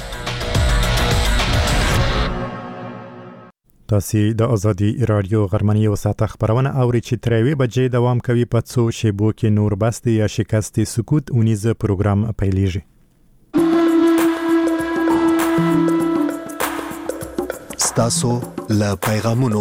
تاسو د ازادي رادیو غرمنۍ وساته خبرونه اوري چې تر 1 بجې دوام کوي. په څو شیبو کې نور بسته یا شکست سکوت اونیزه پروګرام پیلېږي. ستاسو له پیغامونو.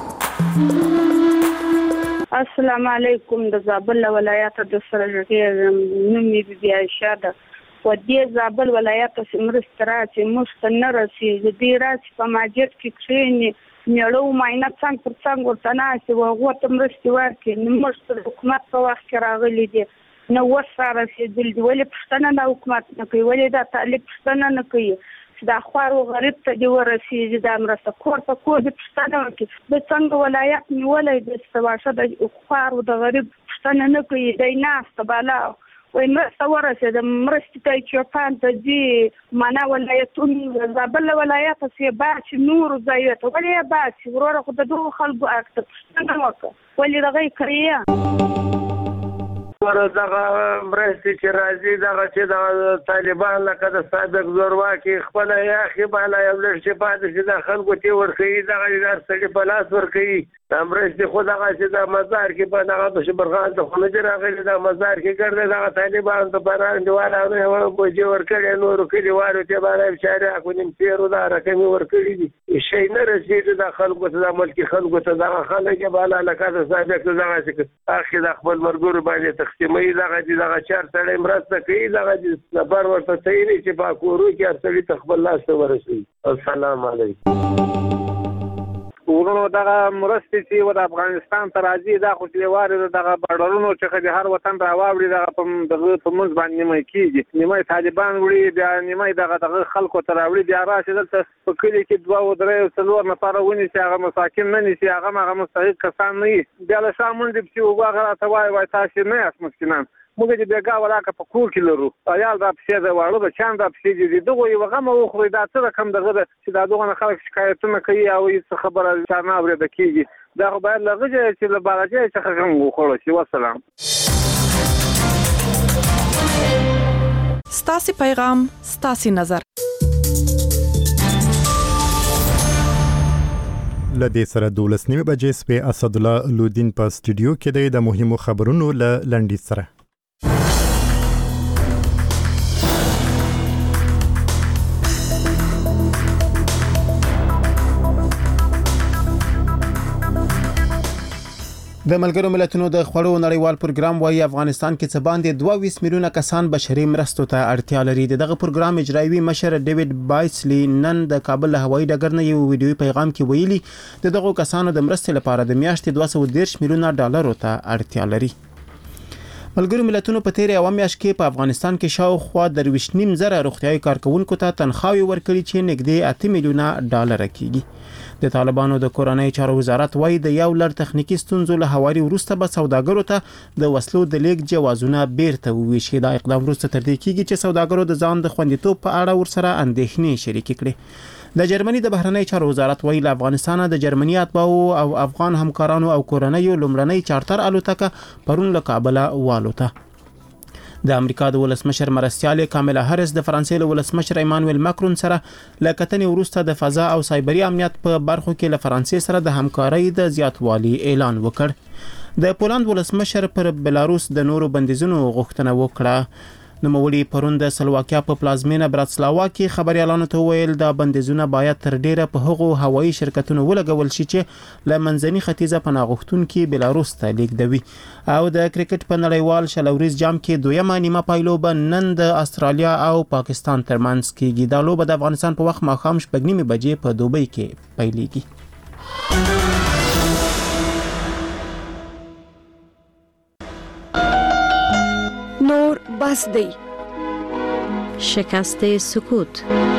السلام علیکم. د زابل ولایت د سرجګي نومي بیا شاده و دې زابل ولایت سمرسترا چې مستنه راسي د دې راځي په ماجد کې کښینی نیړو ماینه څنګه پر څنګه ورته ناسي وغه تمرستي ورکې نمشت حکومت په وخت کې راغلي دي نو وساره چې دل دی ولې پښتنه د حکومت نه کوي، ولې دا طالب پښتنه نه کوي، دا خوار او غریب ته دی ورسیږي د مرسته کور په کور د پښتنه ورکې د څنګه ولایت نیولې د سواشه د خوار او د غریب پښتنه نه کوي. د ناست بالا وای مرسته ورسېده مرستې ته چوپان ته ځي معنا ولایتونه زابل ولایت چې باچ نور ځایو ته ولې باچ وروره خو د دوه خلکو اکته پښتنه وکړه ولې دغه کړی دغه مرستې چې راځي دغه چې د طالبان لکه د سابق زورواکي خپل یاخي بالا یو لږ چې پاتې چې د خلکو تی ورکوي دغه د سړي په لاس ورکوي. دا مرستې خو دغه چې د مزار کې په دغه بشبرخان ته خو نه دي راغلي، د مزار کې ګرځي دغه طالبان ته په انډیوالانو بوجې ورکړي، نورو کلیوالو ته بالا بچاره کو نیم تیرو دا رقمې ورکړي دي. شي نه رسېږي د خلکو ته، د ملکي خلکو ته دغه خلک بالا لکه د سابق دغه چې اخی د خپل مرګورو باندې سیمه دغه دغه چار سړی مرسته کوي، دغه نفر ورته صحیح نه چې په کورو کې هر سړي ته خپل لاس ته ورسوي. السلام علیکم. ورونو دغه مرستې چې د افغانستان ته راځي دا خو چې وارد دغه بارډرونو چې د هر وطن راواوړي دغه په منځ باندې نیمه کېږي، نیمه طالبان وړي بیا نیمه دغه خلکو ته راوړي، بیا راشي دلته په کلي کې 2 او 3 او 4 نفره ونیسي، هغه مساکین نه نیسي، هغه مستحق کسان نه وي، بیا له شا منډې پسې اوبه هغه راته وایي تاسې نه یاست مسکینان، موږ چې بیګا ولاکه په کور کې لرو عیال را پسې د واړو بچان را پسې دي دغه یو غم او خو دا څه رقم دغه چې دا دغه خلک شکایتونه کوي او هیڅ خبره چانه اورېده کیږي دا خو باید لږه چې له بالاجې څخه هم وخوړل شي. والسلام. ستاسي پیغام ستاسي نظر. لدې سره 12 بجې سپې اسد الله لودین په سټوډیو کې د مهمو خبرونو لنډیز سره. د ملګرو ملتونو د خوړو نړیوال پروګرام وايي افغانستان کې څه باندې 22 میلیونه کسان بشري مرستو ته اړتیا لري. دغه پروګرام اجرایوي مشر ډیوډ بایسلی نن د کابل هوایي ډګر نه یو ویډیوي پیغام کې ویلي دغه کسانو د مرستې لپاره د میاشتې 230 میلیونه ډالر ته اړتیا لري. ملګرو ملتونو په تیرې اوه میاشت کې په افغانستان کې شاوخوا 23.5 روغتیايي کارکونکو ته تنخواوي ورکړي چې نږدې 8 میلیونه ډالر کېږي. د طالبانو د کورنۍ چارو وزارت وايي د یو لړ تخنیکی ستونزو له هواري وروسته به سوداګرو ته د وسلو د لیک جوازونه بیرته وویشي. دا اقدام وروسته تر دې کېږي چې سوداګرو د ځان د خوندیتوب په اړه ورسره اندېښنې شریکې کړي. د جرمني د بهرنۍ چارو وزارت وايي له افغانستان د جرمني اتباعو او افغان همکارانو او کورنۍ لومړنۍ چارتر الوتکه پرون له کابل والوته. د امریکا د ولسمشر مرستیال کاملا هریس د فرانسې له ولسمشر ایمانوئل ماکرون سره له کتنې وروسته د فضا او سایبري امنیت په برخو کې له فرانسې سره د همکارۍ د زیاتوالي اعلان وکړ. د پولند ولسمشر پر بلاروس د نورو بندیزونو غوښتنه وکړه. نوموړي پرون د سلواکیا په پلازمینه براتسلاوا کې خبريالانو ته ویل دا بندیزونه باید تر ډیره په هغو هوایي شرکتونو ولګول شي چې له منځني ختیځه پناه غوښتونکي بلاروس ته لیږدوي. او د کرکټ په نړیوال شلوريز جام کې دویمه نیمه پایلوبه نن د استرالیا او پاکستان ترمنځ کېږي. دا لوبه د افغانستان په وخت ماښام 9:30 بجې په دوبۍ کې پیلېږي. نور بس دی. شکست سکوت.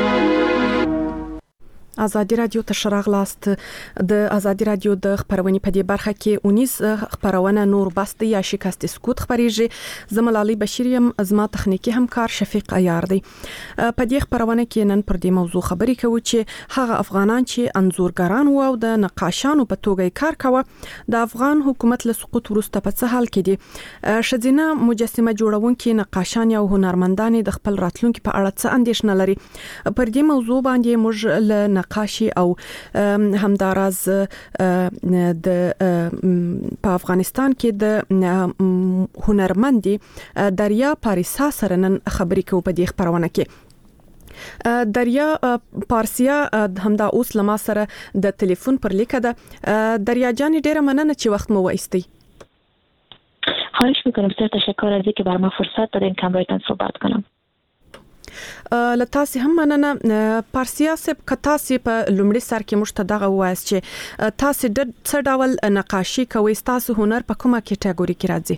ازادي رادیو ته شراغلاست. د ازادي رادیو د خبرونې په دې برخه کې 19 خبرونه نور بس دی یا شکست سکوت خبريږي. زملالي بشيريم ازما تخنیکی همکار شفیق عیار دی. په دې خبرونه کې نن پر دې موضوع خبرې کوو چې هغه افغانان چې انزورګران وو او د نقاشانو په توګه کار کوي د افغان حکومت له سقوط وروسته په څه حال کې دي. شذینه مجسمه جوړونکي نقاشان او هنرمندان د خپل راتلونکي په اړه څه اندېښنه لري. پر دې موضوع باندې موږ له نقاشي او همداراز د په افغانستان کې د هنرمندي دریا پاریسا سره نن خبرې کوو په دې خبرونه کې. دریا پارسیا همدا اوس لما سره د ټلیفون پر لیکه ده. دریا جان ډیره مننه چې وخت مو وایستی. خواهش میکنم بسیار تشکر از اینکه بر ما فرصت دادین که همراهتان صحبت کنم. لتاسي هم مننه. پارسیا سب کتاسي په لومړي سر کې مشتدغه وایس چې تاسو د څه ډول نقاشي کوي تاسو هنر په کومه کټګوري کې راځي؟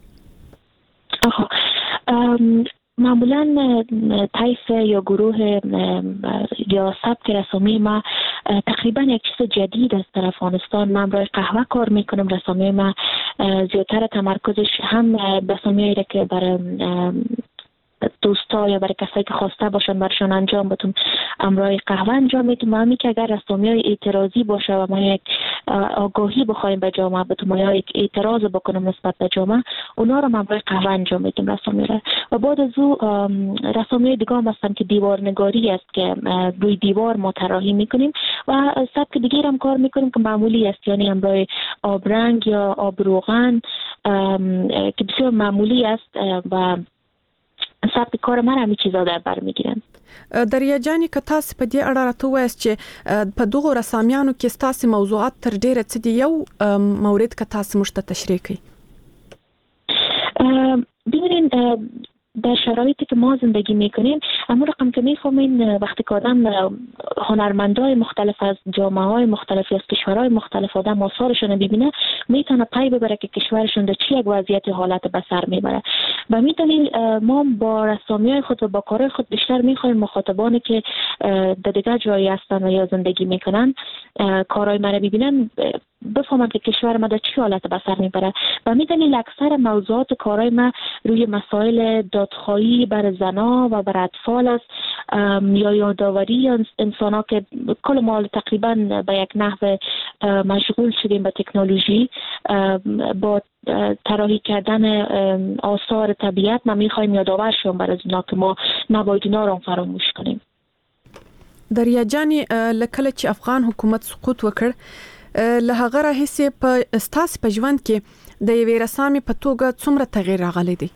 معمولا طیف یا گروه یا سبک رسامی ما تقریبا یک چیز جدید است در افغانستان. من برای قهوه کار میکنم. رسامی ما زیادتر تمرکزش هم رسامی را که برای دوستا یا برای کسایی که خواسته باشن برشان انجام بدم امرای قهوه انجام میدم. همین که اگر رسامی‌های اعتراضی باشه و ما یک آگاهی بخوایم به جامعه بدم یا یک اعتراض بکنم نسبت به جامعه اونا رو امرای قهوه انجام میدم رسامی را. و بعد از او رسامی‌های دیگه هم هستن که دیوارنگاری است که روی دیوار ما طراحی میکنیم و سبک دیگه هم کار میکنیم که معمولی است یعنی امرای آبرنگ یا آبروغن که بسیار معمولی است و سبک کار من همین چیزا در بر میگیرن. دریا جانی که تاسو په دې اړه راته وایست چې په دغه رسامیانو کې تاسو موضوعات تر ډیره څه دی یو مورد که تاسو مشته تشریح کړئ؟ ببینید در شرایطی که ما زندگی میکنیم اما رقم که میفهمین وقتی که آدم هنرمندای مختلف از جامعه های مختلفی از کشورهای مختلف آدم آثارشون ببینه میتونه پی ببره که کشورشون در چی یک وضعیت حالت به سر میبره. و میدونید ما با رسامیای خود و با کارهای خود بیشتر میخوایم مخاطبانی که در دیگر جایی هستن و یا زندگی میکنن کارهای ما رو ببینن بفهمن که کشور ما در چی حالت به سر میبره. و میدونید اکثر موضوعات کارهای ما روی مسائل دادخواهی بر زنا و بر اطفال است یا یادآوری انسان ها که کل ما تقریبا به یک نحو مشغول شدیم به تکنولوژی با طراحی کردن آثار طبیعت. ما میخوایم یادآور شویم برای اینا که ما نباید اینا را فراموش کنیم. دریا جانی لکه چې افغان حکومت سقوط وکړ له هغه راهیسې په ستاسو په ژوند کې د یوې رسامي په توګه څومره تغییر راغلی دی؟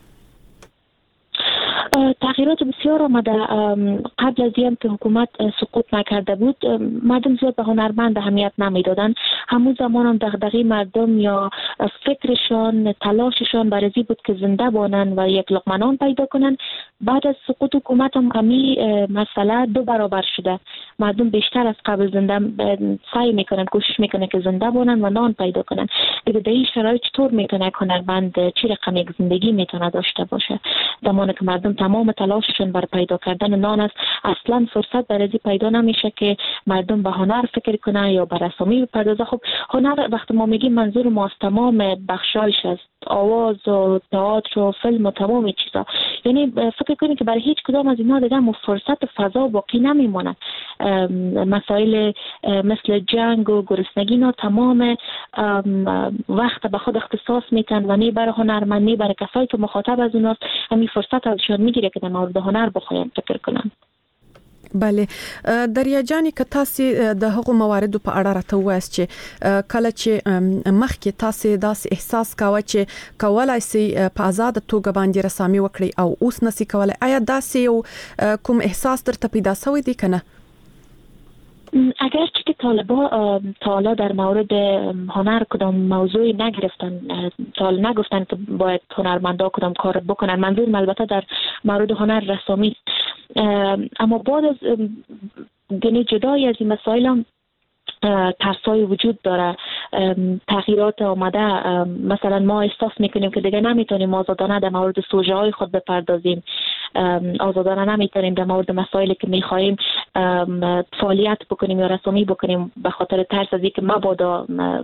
تغییرات بسیار آمده. قبل از این که حکومت سقوط نکرده بود مردم زیاد به هنرمند اهمیت نمیدادن. همون زمان هم دغدغه مردم یا فکرشان تلاششان برای این بود که زنده بانن و یک لقمه نان پیدا کنن. بعد از سقوط حکومت هم همین مسئله 2 برابر شده. مردم بیشتر از قبل زنده سعی میکنن، کوشش میکنن که زنده بانن و نان پیدا کنن. دیگه در این شرایط چطور میتونه هنرمند چی رقم یک زندگی میتونه داشته باشه؟ زمانی که مردم تمام تلاششون بر پیدا کردن نان است، اصلا فرصت برای پیدا نمیشه که مردم به هنر فکر کنه یا به رسامی بپردازه. خب هنر وقتی ما میگیم منظور ما از تمام بخشایش است، آواز و تئاتر و فیلم و تمام چیزا. یعنی فکر کنید که برای هیچ کدام از اینا دیگه فرصت فضا باقی نمیمونه. مسائل مثل جنگ و گرسنگی اینا تمام وقت به خود اختصاص میتن و نه برای هنرمند نه برای کسایی که مخاطب از اوناست همین فرصت ازشون میگیره که در مورد هنر بخواین فکر کنن. بله دریا جانی که تاسو د هغو مواردو په اړه راته وایاست چې کله چې مخکې تاسو داسې احساس کاوه چې کولای سي په آزاد توګه باندې رسامي وکړي او اوس نسی کولای، آیا داسې کوم احساس درته پیدا شوی دی کنه؟ اگرچه که طالبا تا حالا در مورد هنر کدام موضوعی نگرفتن، تا حالا نگفتن که باید هنرمندا کدام کار بکنن، منظور البته در مورد هنر رسامی است. اما بعد از یعنی جدای از این مسائل هم ترسای وجود داره، تغییرات آمده. مثلا ما احساس میکنیم که دیگه نمیتونیم آزادانه در مورد سوژه های خود بپردازیم، آزادانه نمیتونیم در مورد مسائلی که میخواهیم فعالیت بکنیم یا رسامی بکنیم به خاطر ترس از اینکه مبادا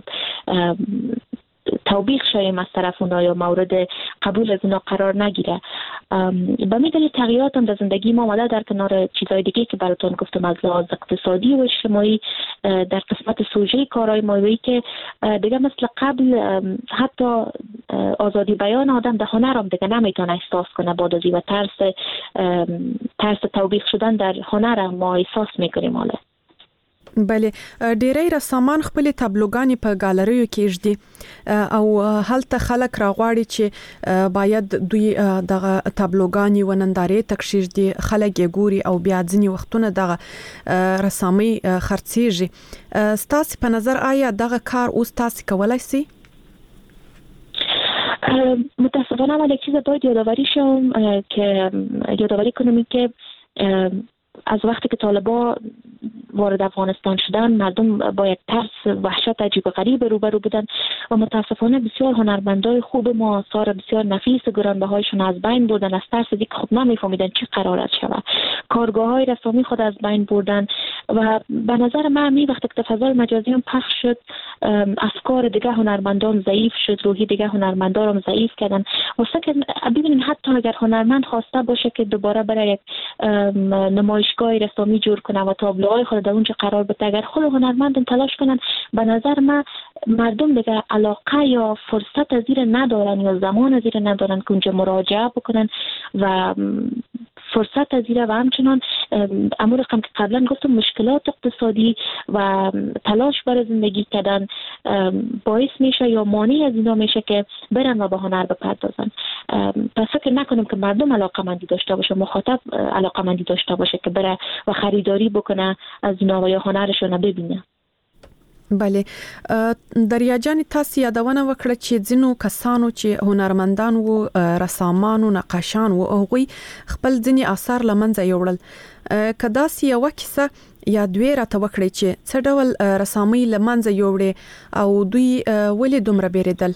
توبیخ شویم از طرف اونا یا مورد قبول از اونا قرار نگیره. به میدونی تغییرات هم در زندگی ما آمده در کنار چیزهای دیگه که براتون گفتم از لحاظ اقتصادی و اجتماعی. در قسمت سوژه کارهای مایویی که دیگه مثل قبل حتی آزادی بیان آدم در هنر هم دیگه نمیتونه احساس کنه بعد از این و ترس توبیخ شدن در هنر هم ما احساس میکنیم حالا. بله ډیری رسامان خپل تابلوګانې په ګالریو کې ایږدي او هلته خلک راغواړي چې باید دوی دغه تابلوګانې و نندارې تکشیږدي، خلک یې ګوري او بیا ځینې وختونه دغه رسامي خرڅیږي. ستاسو په نظر آیا دغه کار اوس تاسو کولای سي؟ متاسفانه من یک چیز باید یادآوری کنم که از وقتی که طالبا وارد افغانستان شدن مردم با یک ترس وحشت عجیب و غریب روبرو بودن و متاسفانه بسیار هنرمندای خوب ما آثار بسیار نفیس گرانبهایشون از بین بردن از ترس از اینکه خب نمیفهمیدن چی قرار شود. کارگاه‌های رسامی خود از بین بردن و به نظر من وقتی که فضای مجازی هم پخش شد افکار دیگه هنرمندان ضعیف شد، روحی دیگه هنرمندان هم ضعیف کردن. واسه که ببینید حتی اگر هنرمند خواسته باشه که دوباره برای یک نمایشگاه رسامی جور کنه و تابلوهای خود در اونجا قرار بده، اگر خود هنرمند تلاش کنن به نظر من مردم دیگه علاقه یا فرصت از این ندارن یا زمان از این ندارن که اونجا مراجعه بکنن و فرصت از این و همچنان امور رقم که قبلا گفتم مشکلات اقتصادی و تلاش برای زندگی کردن باعث میشه یا مانع از اینا میشه که برن و به هنر بپردازن. پس فکر نکنم که مردم علاقمندی داشته باشه، مخاطب علاقمندی داشته باشه که بره و خریداری بکنه از اینا و یا هنرشون ببینه. بله دریا جان تاسو یادونه وکړه چې ځینو کسانو چې هنرمندان وو، رسامان او نقاشان وو، هغوی خپل ځینی آثار لمنځه یوړل. کدا سی یو کیسه یا دوی راته وکړي چې څه ډول رسامي لمنځه یوړي او دوی ولې دومره بیریدل؟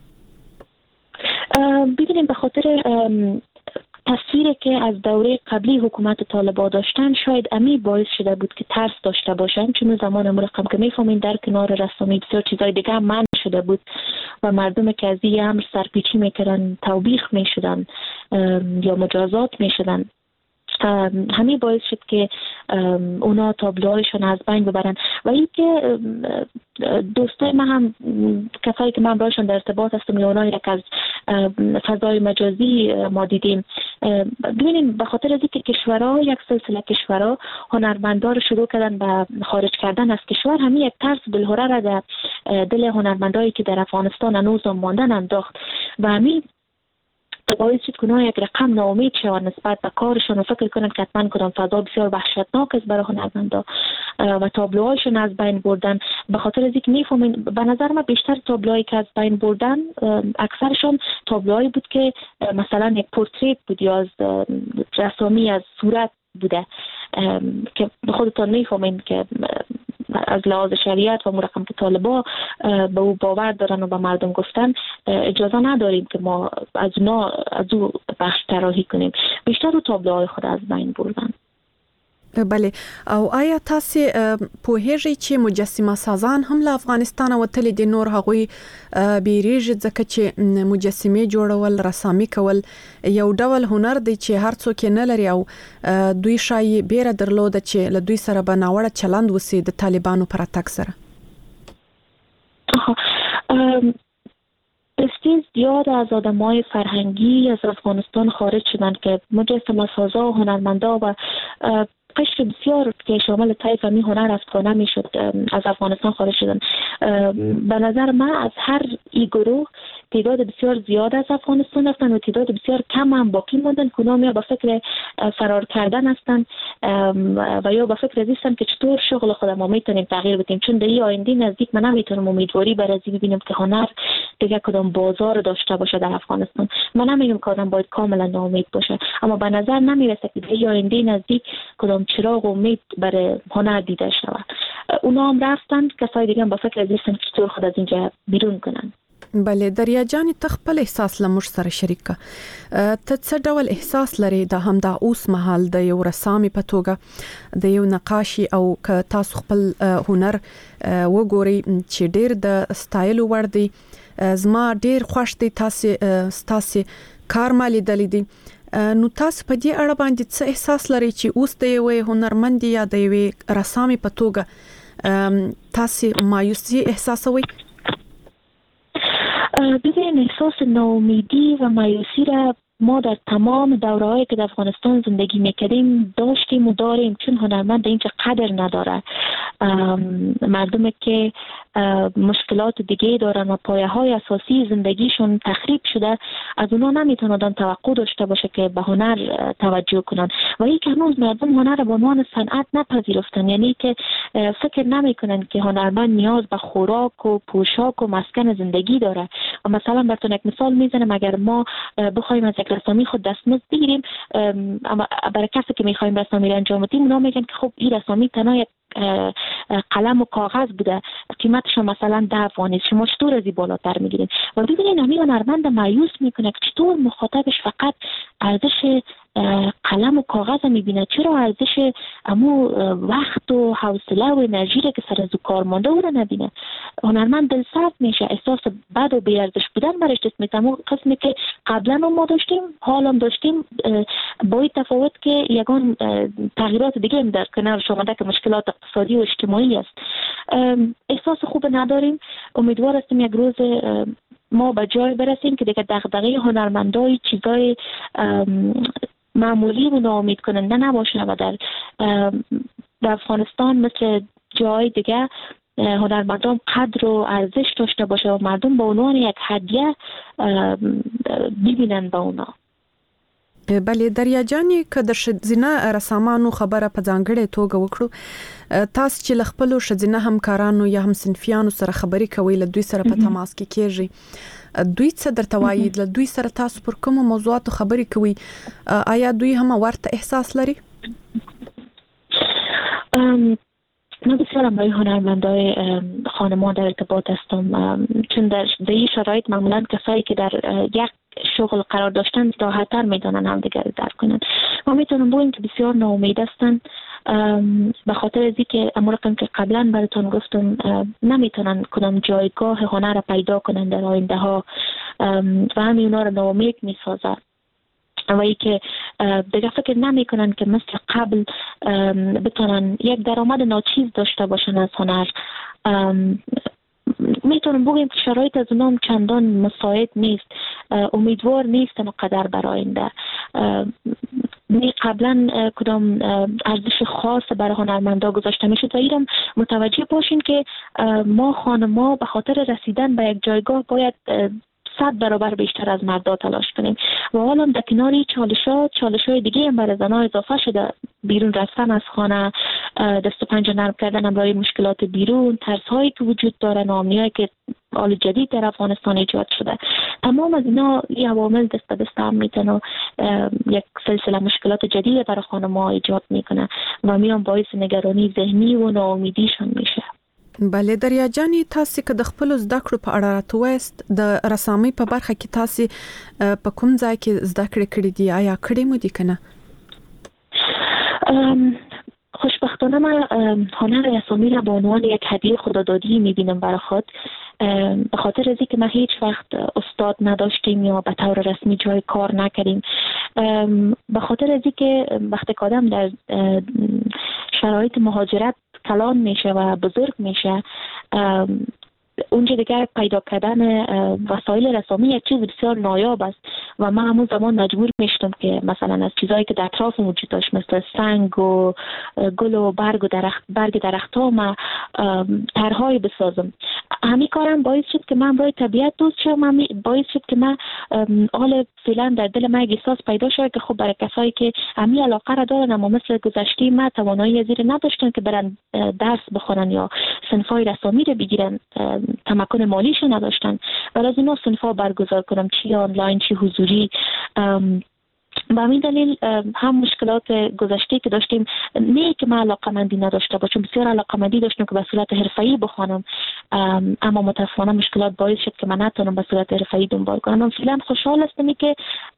ببینیم به خاطر تصویری که از دوره قبلی حکومت طالبان داشتن شاید امی باعث شده بود که ترس داشته باشن، چون زمان مرقم که میفهمین در کنار رسامی بسیار چیزای دیگه منع شده بود و مردم که از این امر سرپیچی میکردن، توبیخ میشدن یا مجازات میشدن، همین باعث شد که اونا تابلوهایشون از بین ببرن. و اینکه دوستای من هم کسایی که من برایشون در ارتباط هستم یا اونا یک از فضای مجازی ما دیدیم، ببینیم به خاطر از اینکه کشورها، یک سلسله کشورها هنرمندا رو شروع کردن به خارج کردن از کشور، همین یک ترس دلهره را در دل هنرمندایی که در افغانستان هنوز ماندن انداخت و همین باعث شد که اونا یک رقم ناامید شوند نسبت به کارشون و فکر کنند که حتما کدام فضا بسیار وحشتناک است برای هنرمندا و تابلوهاشون از بین بردن. به خاطر از اینکه میفهمین، به نظر من بیشتر تابلوهایی که از بین بردن اکثرشون تابلوهایی بود که مثلا یک پورتریت بود یا از رسامی از صورت بوده که خودتان میفهمین که از لحاظ شریعت و مرقم که طالبا به او باور دارن و به مردم گفتن اجازه نداریم که ما از او بخش طراحی کنیم. بیشتر رو تابلوهای خود از بین بردن. بله، او آیا تاسو پوهیږئ چې مجسمه سازان هم له افغانستان وتلي دي؟ نور هغوی بیریږي ځکه چې مجسمه جوړول، رسامي کول یو ډول هنر دی چې هر څوک نه لري او دوی شایي بیره درلوده چې له دوی سره به ناوړه چلند وسی د طالبانو پر اتاک سره. بسیار زیاد از آدمای فرهنگی از افغانستان خارج شدند که مجسمه سازا و هنرمندا و قشر بسیار که شامل طیف می هنر افغانه می شد از افغانستان خارج شدن. به نظر من از هر ای گروه تعداد بسیار زیاد از افغانستان رفتن و تعداد بسیار کم هم باقی موندن که اونا یا به فکر فرار کردن هستن و یا به فکر از هستن که چطور شغل خود ما میتونیم تغییر بدیم، چون در این آینده نزدیک من نمیتونم امیدواری بر ازی ببینم که هنر دیگه کدام بازار داشته باشه در افغانستان. من نمیگم که آدم باید کاملا ناامید باشه، اما به نظر نمیرسه که در این آینده نزدیک کدام چراغ امید برای هنر دیده شود. اونا هم رفتن، کسای دیگه هم با فکر از هستن که چطور خود از اینجا بیرون کنن. بله، دریا جان ته خپل احساس لمر سره شریک ته څه ډول احساس لري د هم د اوس مهال د یو رسامي په توګه د یو نقاشي او ک تاسو خپل هنر وګورئ چې ډیر د سټایل وړ دی؟ زما ډیر خوښ دی تاسو کار مالي دلی دی. نو تاسو په دې اړه باندې څه احساس لري چې اوس د یو هنرمند یا د یو رسامي په توګه تاسو مایوسی احساسوي؟ ببین، احساس ناامیدی و مایوسی را ما در تمام دوره‌هایی که در افغانستان زندگی می‌کردیم داشتیم و داریم، چون هنرمند اینجا قدر نداره. مردمی که مشکلات دیگه دارن و پایه‌های اساسی زندگیشون تخریب شده، از اونا نمیتونن توقع داشته باشه که به هنر توجه کنن و این که هنوز مردم هنر به عنوان صنعت نپذیرفتن، یعنی که فکر نمیکنن که هنرمند نیاز به خوراک و پوشاک و مسکن زندگی داره. و مثلا براتون یک مثال میزنم، اگر ما بخوایم از یک رسامی خود دستمزد بگیریم، اما برای کسی که میخوایم رسامی را انجام بدیم، اونا میگن که خب این رسامی تنها یک قلم و کاغذ بوده، قیمتش مثلا 10 افغانی، شما چطور از این بالاتر میگیرین؟ و ببینید همین هنرمند مایوس میکنه که چطور مخاطبش فقط ارزش قلم و کاغذ میبینه، چرا ارزش امو وقت و حوصله و انرژی را که سر از کار مانده او را نبینه. هنرمند دلسرد میشه، احساس بد و بی‌ارزش بودن برش دست میده. اما قسمی که قبلا ما داشتیم، حالا هم داشتیم، با این تفاوت که یگان تغییرات دیگه هم در کنارش آمده که مشکلات اقتصادی و اجتماعی است. احساس خوب نداریم. امیدوار هستیم یک روز ما به جای برسیم که دیگه دغدغه هنرمندای چیزای معمولی و ناامید کننده نباشه و در افغانستان مثل جای دیگه هنرمندان قدر و ارزش داشته باشه و مردم به عنوان یک هدیه ببینن به اونا. بله، دریا جانی که د ښځینه رسامانو خبره په ځانګړې توګه وکړو، تاسو چې له خپلو ښځینه همکارانو یا همصنفیانو سره خبرې کوئ، له دوی سره په تماس کې کېږئ، دوی څه درته وایي؟ له دوی سره تاسو پر کومو موضوعاتو خبرې کوئ؟ آیا دوی هم ورته احساس لري؟ من بسیار با هنرمندای خانمان در ارتباط هستم، چون در این شرایط معمولا کسایی که در یک شغل قرار داشتن راحت‌تر میدونن هم دیگر درک کنن. ما میتونم بگیم که بسیار ناامید هستن به خاطر از اینکه امروز که قبلا براتون گفتم نمیتونن کدام جایگاه هنر پیدا کنن در آینده ها و همین اونا رو ناامید میسازه و ای که دیگه فکر نمی کنن که مثل قبل بتونن یک درآمد ناچیز داشته باشن از هنر. میتونم بگیم که شرایط از اونام چندان مساعد نیست، امیدوار نیستن قدر برای آینده. قبلا کدام ارزش خاص برای هنرمندا گذاشته میشد و اینم متوجه باشین که ما خانم‌ها به خاطر رسیدن به یک جایگاه باید 100 برابر بیشتر از مردا تلاش کنیم و حالا در کناری چالش‌های دیگه هم برای زن‌ها اضافه شده، بیرون رفتن از خانه، دست و پنجه نرم کردن برای مشکلات بیرون، ترس‌هایی که وجود داره، ناامنی‌هایی که حال جدید در افغانستان ایجاد شده. تمام از اینا این عوامل دست به دست هم میتونه یک سلسله مشکلات جدید برای خانم‌ها ایجاد میکنه و میان باعث نگرانی ذهنی و ناامیدیشون میشه. بله دریا جانی، تاسو که د خپل زده کړو په اړه راټوست د رسامۍ په برخه کې تاسو په کوم ځای کې زده کړې دي؟ آیا کړې مو دي کنه؟ خوشبختانه من هنر رسامی را به عنوان یک هدیه خدادادی میبینم برای خود، به خاطر از اینکه ما هیچ وقت استاد نداشتیم یا به طور رسمی جای کار نکردیم. به خاطر از اینکه وقتی که آدم در شرایط مهاجرت کلان میشه و بزرگ میشه، اونجا دیگه پیدا کردن وسایل رسامی یک چیز بسیار نایاب است و من همون زمان مجبور میشتم که مثلا از چیزایی که در اطراف وجود داشت مثل سنگ و گل و برگ درخت‌ها ما طرح‌های بسازم. همین کارم باعث شد که من برای طبیعت دوست شدم، باعث شد که من حال فعلا در دل من احساس پیدا شد که خب برای کسایی که همین علاقه را دارن اما مثل گذشته ما توانایی از این نداشتن که برن درس بخونن یا صنفای رسامی رو بگیرن، تمکن مالیشو نداشتن، ولی از اینا صنفا برگزار کنم، چی آنلاین چی حضوری. به همین دلیل هم مشکلات گذشته که داشتیم، نه که من علاقه‌مندی نداشته باشم، بسیار علاقه‌مندی داشتم که به صورت حرفه‌ای بخوانم، اما متأسفانه مشکلات باعث شد که من نتونم به صورت حرفه‌ای دنبال کنم. فعلا خوشحال هستم که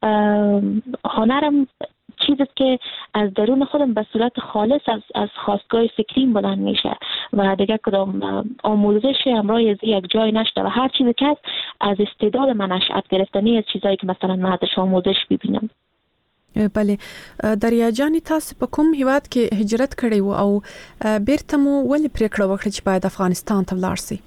هنرم چیزی که از درون خودم به صورت خالص از خواستگاه فکریم بلند میشه و دیگه کدام آموزش همراه از یک جای نشده و هر چیزی که از استعداد من نشأت گرفتنی از چیزایی که مثلا من ازش آموزش ببینم. بله دریا جانی، تاسو په کوم هیواد کې هجرت کړی و او بیرته مو ولې پریکړه وکړه چې باید افغانستان ته ولاړ شئ؟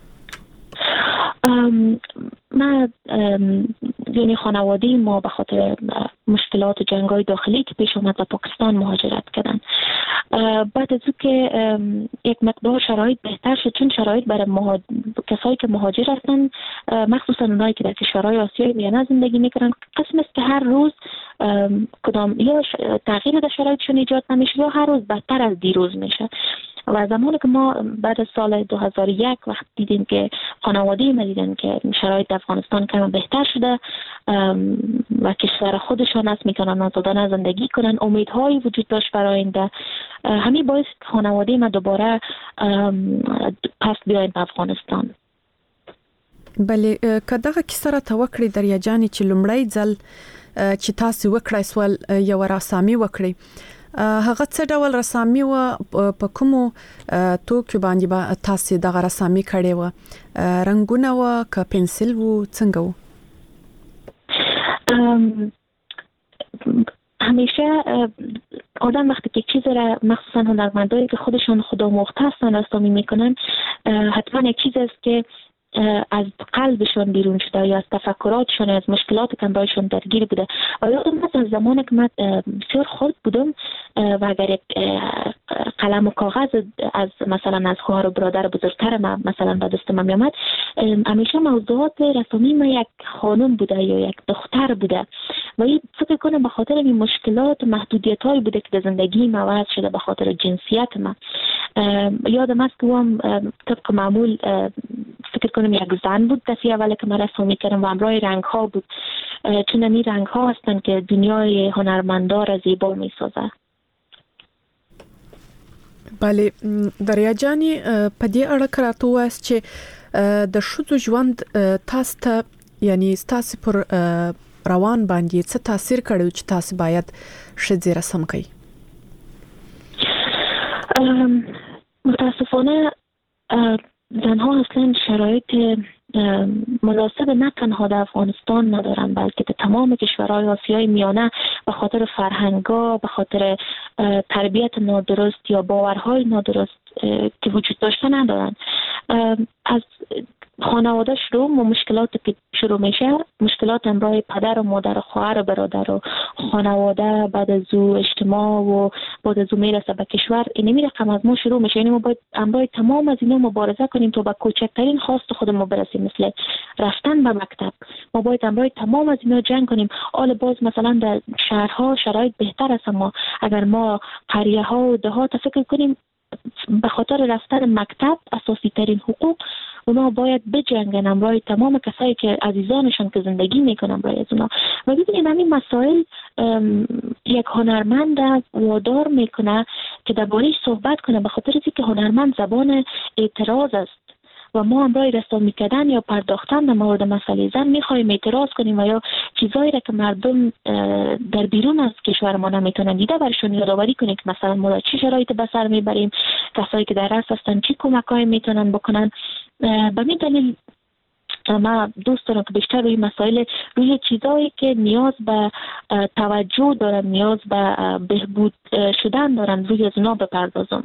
ما یعنی خانواده ما به خاطر مشکلات جنگ‌های داخلی که پیش اومد به پاکستان مهاجرت کردن. بعد از که یک مقدار شرایط بهتر شد، چون شرایط برای کسایی که مهاجر هستن، مخصوصا اونایی که در کشورهای آسیای میانه زندگی میکنن، قسم است که هر روز کدام یا تغییر در شرایطشون ایجاد نمیشه یا هر روز بدتر از دیروز میشه. و زمانی که ما بعد از سال 2001 وقت دیدیم که خانواده ما دیدن که شرایط افغانستان کم بهتر شده و کشور خودشان است، میتونن آزادانه زندگی کنن، امیدهایی وجود داشت برای آینده، همین باعث خانواده ما دوباره پس بیاین به افغانستان. بله که دغه کیسه را توکړی دریا جانی چې لومړی ځل چې تاسو وکړای سوال یو رسامي وکړي، هغه څه ډول رسامي و، په کومو توکو باندې با تاسو دغه رسامي کړې و، رنگونه و که پنسل و، څنګه و؟ همیشه آدم وقتی که چیز را مخصوصا هنرمندایی که خودشان خودآموخته هستن رسامی میکنن، حتما یک چیز است که از قلبشون بیرون شده یا از تفکراتشون، از مشکلات که برایشون درگیر بوده. و یادم از زمانی که من بسیار خرد بودم و اگر یک قلم و کاغذ از مثلا از خواهر و برادر بزرگتر من مثلا به دست من میامد، همیشه موضوعات رسامی من یک خانم بوده یا یک دختر بوده و این فکر کنم به خاطر این مشکلات و محدودیت هایی بوده که در زندگی من عوض شده به خاطر جنسیت من. یادم است که هم طبق معمول فکر کنم یک زن بود دفعه اولی که من رسامی کردم و همراه رنگ ها بود، چون این رنگ ها هستن که دنیای هنرمندا را زیبا می سازه. بله دریا جانی، په دې اړه کراته واست چې د ښځو ژوند تاسو ته یعنی تاسو پر روان باندې څه تاثیر کړی چې تاسو باید ښځې رسم کړئ؟ متاسفانه زنها اصلا شرایط مناسب نه تنها در افغانستان ندارن بلکه در تمام کشورهای آسیای میانه به خاطر فرهنگا، به خاطر تربیت نادرست یا باورهای نادرست که وجود داشته ندارن. از خانواده شروع و مشکلات که شروع میشه، مشکلات همراه پدر و مادر و خواهر و برادر و خانواده، بعد از او اجتماع و بعد از او میرسه به کشور. این رقم از ما شروع میشه. یعنی ما باید همراه تمام از اینا مبارزه کنیم تا به کوچکترین خواست خودمون برسیم، مثل رفتن به مکتب. ما باید همراه تمام از اینا جنگ کنیم. حالا باز مثلا در شهرها شرایط بهتر است، اما اگر ما قریه ها و دهات فکر کنیم، به خاطر رفتن مکتب اساسی ترین حقوق اونا باید بجنگن همراه تمام کسایی که عزیزانشان که زندگی میکنن برای از اونا. و ببینید همین مسائل یک هنرمند وادار میکنه که درباره‌اش صحبت کنه، به خاطر اینکه هنرمند زبان اعتراض است و ما همراه رسانه‌ای کردن یا پرداختن در مورد مسئله زن میخوایم اعتراض کنیم و یا چیزایی را که مردم در بیرون از کشور ما نمیتونن دیده برشون یادآوری کنیم که مثلا ما چه شرایط به سر میبریم، کسایی که در رأس هستن چه کمکایی میتونن بکنن. به این دلیل ما دوست دارم که بیشتر روی مسائل، روی چیزایی که نیاز به توجه دارن، نیاز به بهبود شدن دارن، روی از اونا بپردازم.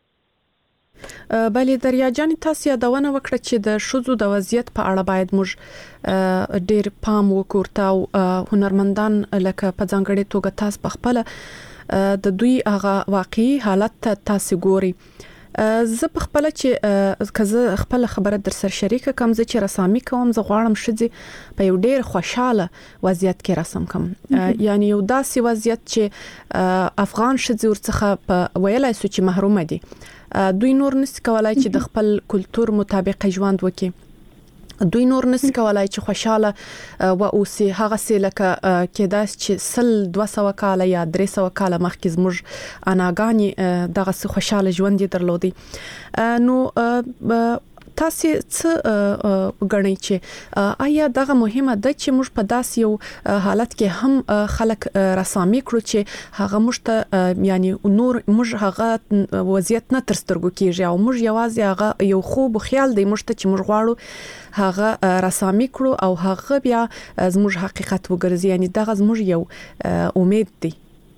بله دریا جان، تاسو یادونه وکړه چې د ښځو د وضعیت په اړه باید موږ ډېر پام وکړو او هنرمندان لکه په ځانګړې توګه تاسو په خپل د دوی هغه واقعي حالت تاسو ګوري. زه په خپل چې کزه خپل خبره در سره شریک کوم، زه چې رسامي کوم، زه غواړم شځې په یو ډېر خوشاله وضعیت کې رسم کوم. یعنی یو داسې وضعیت چې افغان شځې ورڅخه په ویلای سو چې محروم دي. دوی نور نس کولای چې د خپل کلچر مطابق ژوند وکړي. دوی نور نس کولای چې خوشاله و اوسې هغه سه لکه کېدای چې 200 کاله یا 300 کاله مخکې زموږ اناګانی دغه خوشاله ژوند درلودي. نو تاسو څه غنئ چې آیا دغه مهمه ده چې موږ په داس یو حالت کې هم خلک رسامي کړو چې هغه موږ ته یعنی نور موږ هغه وضعیت نه ترسترګو کیږي او موږ یوازې هغه یو خوب خیال دی موږ ته چې موږ غواړو هغه رسامي کړو او هغه بیا زموږ حقیقت وګرځي. یعنی دغه زموږ یو امید دی.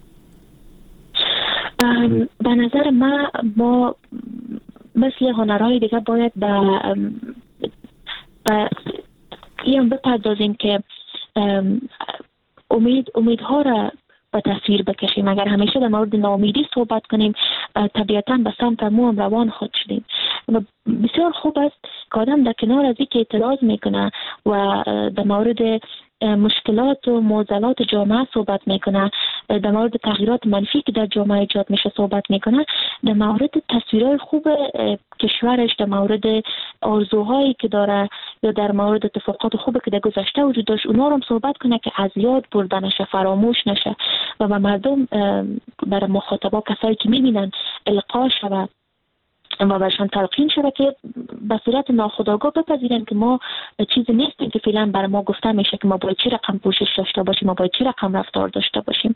به نظر ما مثل هنرهای دیگه باید به این بپردازیم که امیدها را به تصویر بکشیم. اگر همیشه در مورد ناامیدی صحبت کنیم، طبیعتاً به سمت مو هم روان خود شدیم. بسیار خوب است که آدم در کنار از اینکه اعتراض میکنه و در مورد مشکلات و معضلات جامعه صحبت میکنه، در مورد تغییرات منفی که در جامعه ایجاد میشه صحبت میکنه، در مورد تصویرهای خوب کشورش، در مورد آرزوهایی که داره یا در مورد اتفاقات خوبی که در گذشته وجود داشت، اونا رو هم صحبت کنه که از یاد برده نشه، فراموش نشه و به مردم، برای مخاطبا، کسایی که میبینن القا شود و برشان تلقین شده که به صورت ناخودآگاه بپذیرن که ما چیزی نیستیم که فعلا برای ما گفته میشه که ما باید چه رقم پوشش داشته باشیم، ما باید چه رقم رفتار داشته باشیم.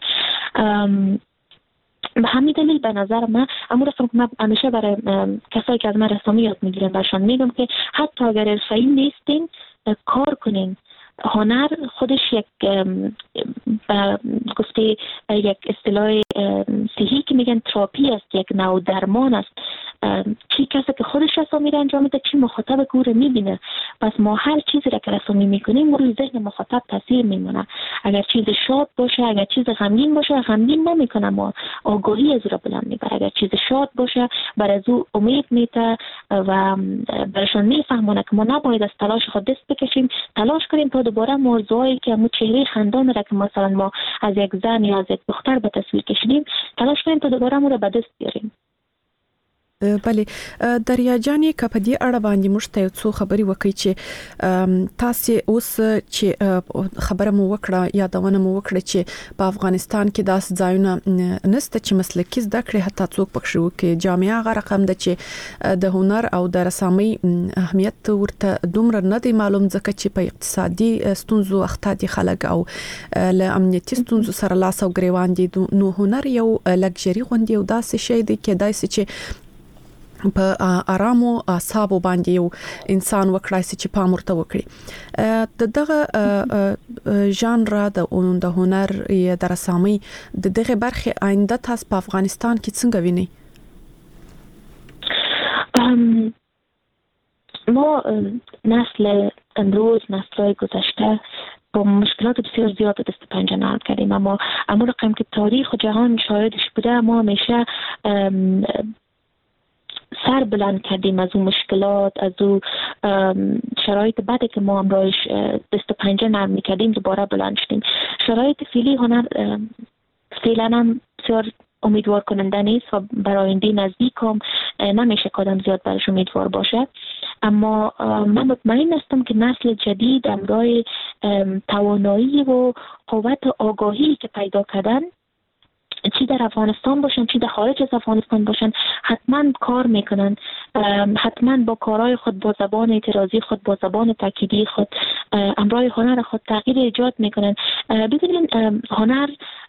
به همین دلیل به نظر من همیشه برای کسایی که از من رسامی یاد میگیرن برشان میگم که حتی اگر حرفه‌ای نیستین کار کنین. هنر خودش یک گفته یک اصطلاح صحی که میگن تراپی است، یک نوع درمان است. چی کسی که خودش رسامی را انجام میده، چی مخاطب که او را میبینه. پس ما هر چیزی را که رسامی میکنیم روی ذهن مخاطب تاثیر میمونه. اگر چیز شاد باشه، اگر چیز غمگین باشه، غمگین نمیکنه، ما آگاهی از او را بلند میبره. اگر چیز شاد باشه، بر از او امید میده و برشان میفهمونه که ما نباید از تلاش خود دست بکشیم، تلاش کنیم تا دوباره موضوعی که مو چهره خندان را که مثلا ما از یک زن یا از یک دختر به تصویر کشیدیم، تلاش کنیم تا دوباره مو را به دست بیاریم. بله دریا جانې کپدي اړه باندې موږ ته څو خبري وکړي چې تاسو اوس چې خبره مو وکړه یادونه مو وکړه چې په افغانستان کې داس ځایونه نسته چې مسلکي زده کړې حتی څوک پکښو کې جامعه غ رقم ده چې د هنر او د رسامۍ اهمیت ورته دومره نه دی معلوم ځکه چې په اقتصادي ستونزو اخته دي خلک او له امنیتي ستونزو سره لاس او ګریوان دي نو هنر یو لګژري غونډي او داسې شی دی کې داسې چې په آرامو اعصابو باندې یو انسان وکړای چې پام ورته وکړي دغه ژانر د هنر یا د رسامۍ دغه برخه آینده تاسو په افغانستان کې څنګه وینئ؟ ما نسل امروز نسل‌های گذشته با مشکلات بسیار زیاد دست پنجه نرم کردیم، اما رقم که تاریخ و جهان شاهدش بوده ما همیشه سر بلند کردیم از اون مشکلات، از اون شرایط بعدی که ما امروز دست پنجه نرم میکردیم دوباره بلند شدیم. شرایط فعلی هنر فعلا هم بسیار امیدوار کننده نیست و برای آینده نزدیک هم نمیشه که آدم زیاد برش امیدوار باشه، اما من مطمئن هستم که نسل جدید امروز توانایی و قوت آگاهی که پیدا کردن چی در افغانستان باشن چی در خارج از افغانستان باشن حتما کار میکنن، حتما با کارهای خود، با زبان اعتراضی خود، با زبان تاکیدی خود امرای هنر خود تغییر ایجاد میکنن. ببینید هنر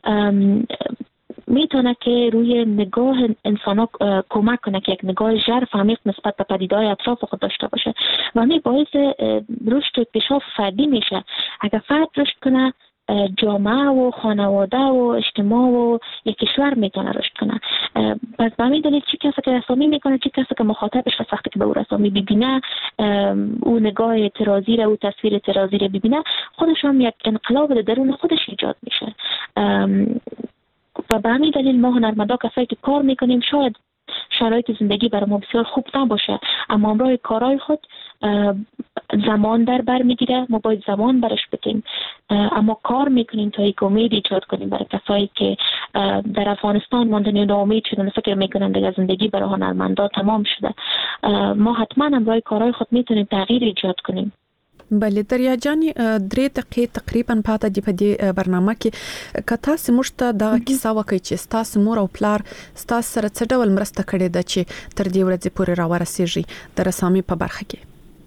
میتونه که روی نگاه انسان کمک کنه که یک نگاه ژرف عمیق نسبت به پدیده‌های اطراف خود داشته باشه و همین باعث رشد و اکتشاف فردی میشه. اگر فرد رشد کنه جامعه و خانواده و اجتماع و یک کشور میتونه رشد کنه. پس به همین دلیل چی کسی که رسامی میکنه، چی کسی که مخاطبش و وقتی که به او رسامی ببینه او نگاه اعتراضی رو، او تصویر اعتراضی رو ببینه، خودش هم یک انقلاب در درون خودش ایجاد میشه. و به همین دلیل ما هنرمندا کسایی که کار میکنیم شاید شرایط زندگی برای ما بسیار خوب نباشه، اما امروز کارهای خود زمان در بر میگیره، ما باید زمان برش بدیم، اما کار میکنیم تا یک امید ایجاد کنیم برای کسایی که در افغانستان ماندن و ناامید شدن، فکر میکنن دیگه زندگی برای هنرمندا تمام شده. ما حتما امروز کارهای خود میتونیم تغییر ایجاد کنیم. بله دریا جانی 3 دقیقې تقریبا پاته دی په دې برنامه کې کته سمشته دا کیسه وکړي چې ستاسو مور او پلار ستاسو سره څه ډول مرسته کړې ده چې تر دې ورځې پورې راورسیږي د رسامۍ په برخه کې؟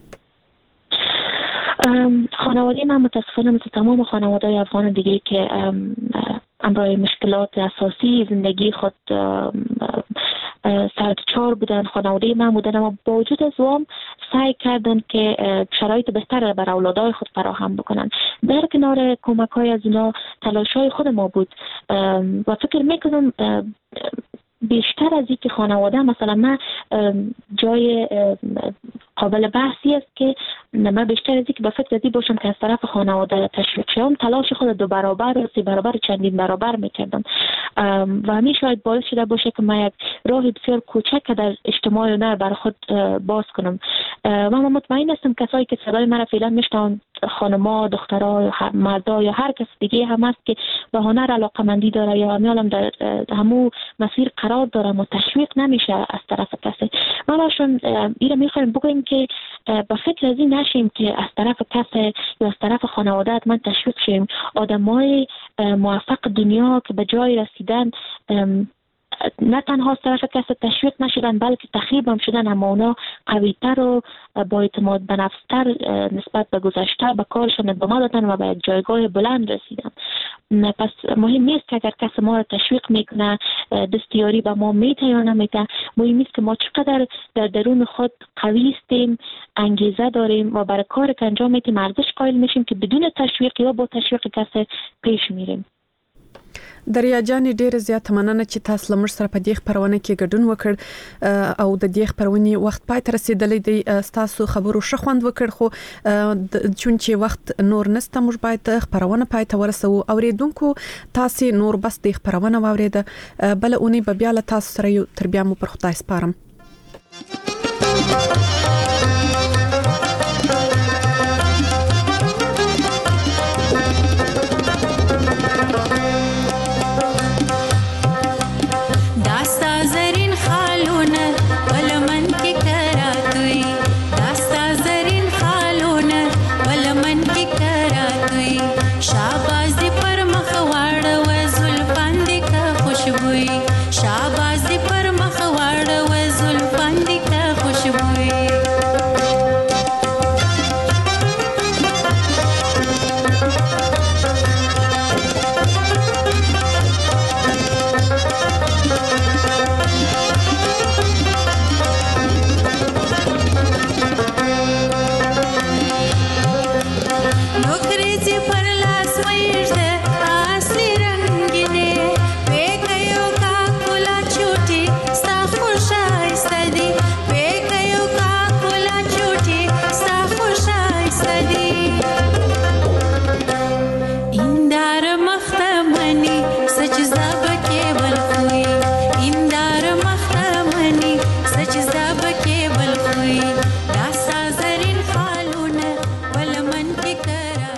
خانواده من متاسفانه مثل تمام خانواده افغان دیگه که امروز مشکلات اساسی زندگی خود سرچار بودن، خانواده من بودن، اما با وجود از اون سعی کردن که شرایط بهتر برای اولادای خود فراهم بکنن. در کنار کمک‌های از اینا تلاش‌های خود ما بود و فکر میکنم بیشتر از اینکه خانواده مثلا من جای قابل بحثی است که من بیشتر از اینکه به فکر ازی باشم که از طرف خانواده تشویق شدم، تلاش خود 2 برابر و 3 برابر چندین برابر میکردم و همین شاید باعث شده باشه که من یک راه بسیار کوچک در اجتماع هنر برای خود باز کنم. من مطمئن هستم کسایی که صدای من فعلا میشنون، خانما، دخترها، مردا یا هر کس دیگه هم است که به هنر علاقه‌مندی داره یا میالم در همو مسیر قرار داره و تشویق نمیشه از طرف کسی. ما باشون ایره میخوایم بگویم که با فکر از این نشیم که از طرف کسی یا از طرف خانواده من تشویق شیم. آدمای موفق دنیا که به جای رسیدن نه تنها از طرف کسی تشویق نشدن بلکه تخریب هم شدن، اما اونا قوی‌تر و با اعتماد به نفس‌تر نسبت به گذشته به کارشون ادامه دادن و به یک جایگاه بلند رسیدن. پس مهم نیست که اگر کسی ما را تشویق میکنه، دستیاری به ما میده یا نمیده، مهم نیست که ما چقدر در درون خود قوی هستیم، انگیزه داریم و برای کار که انجام میدیم ارزش قائل میشیم که بدون تشویق یا با تشویق کسی پیش میریم. دریا جان ډیره زیات مننه چې تاسو لمر سره په دې خبرونه کې ګډون وکړ او د دې خبرونې وخت پای ته رسیدلې دی. تاسو خبرو شخوند وکړ خو چون چې وخت نور نسته موږ باید خبرونه پای ته ورسو. اوریدونکو تاسو نور بس د خبرونه واوریده بل اونې به بیا له تاسو سره تر بیا مو پر خدای سپارم.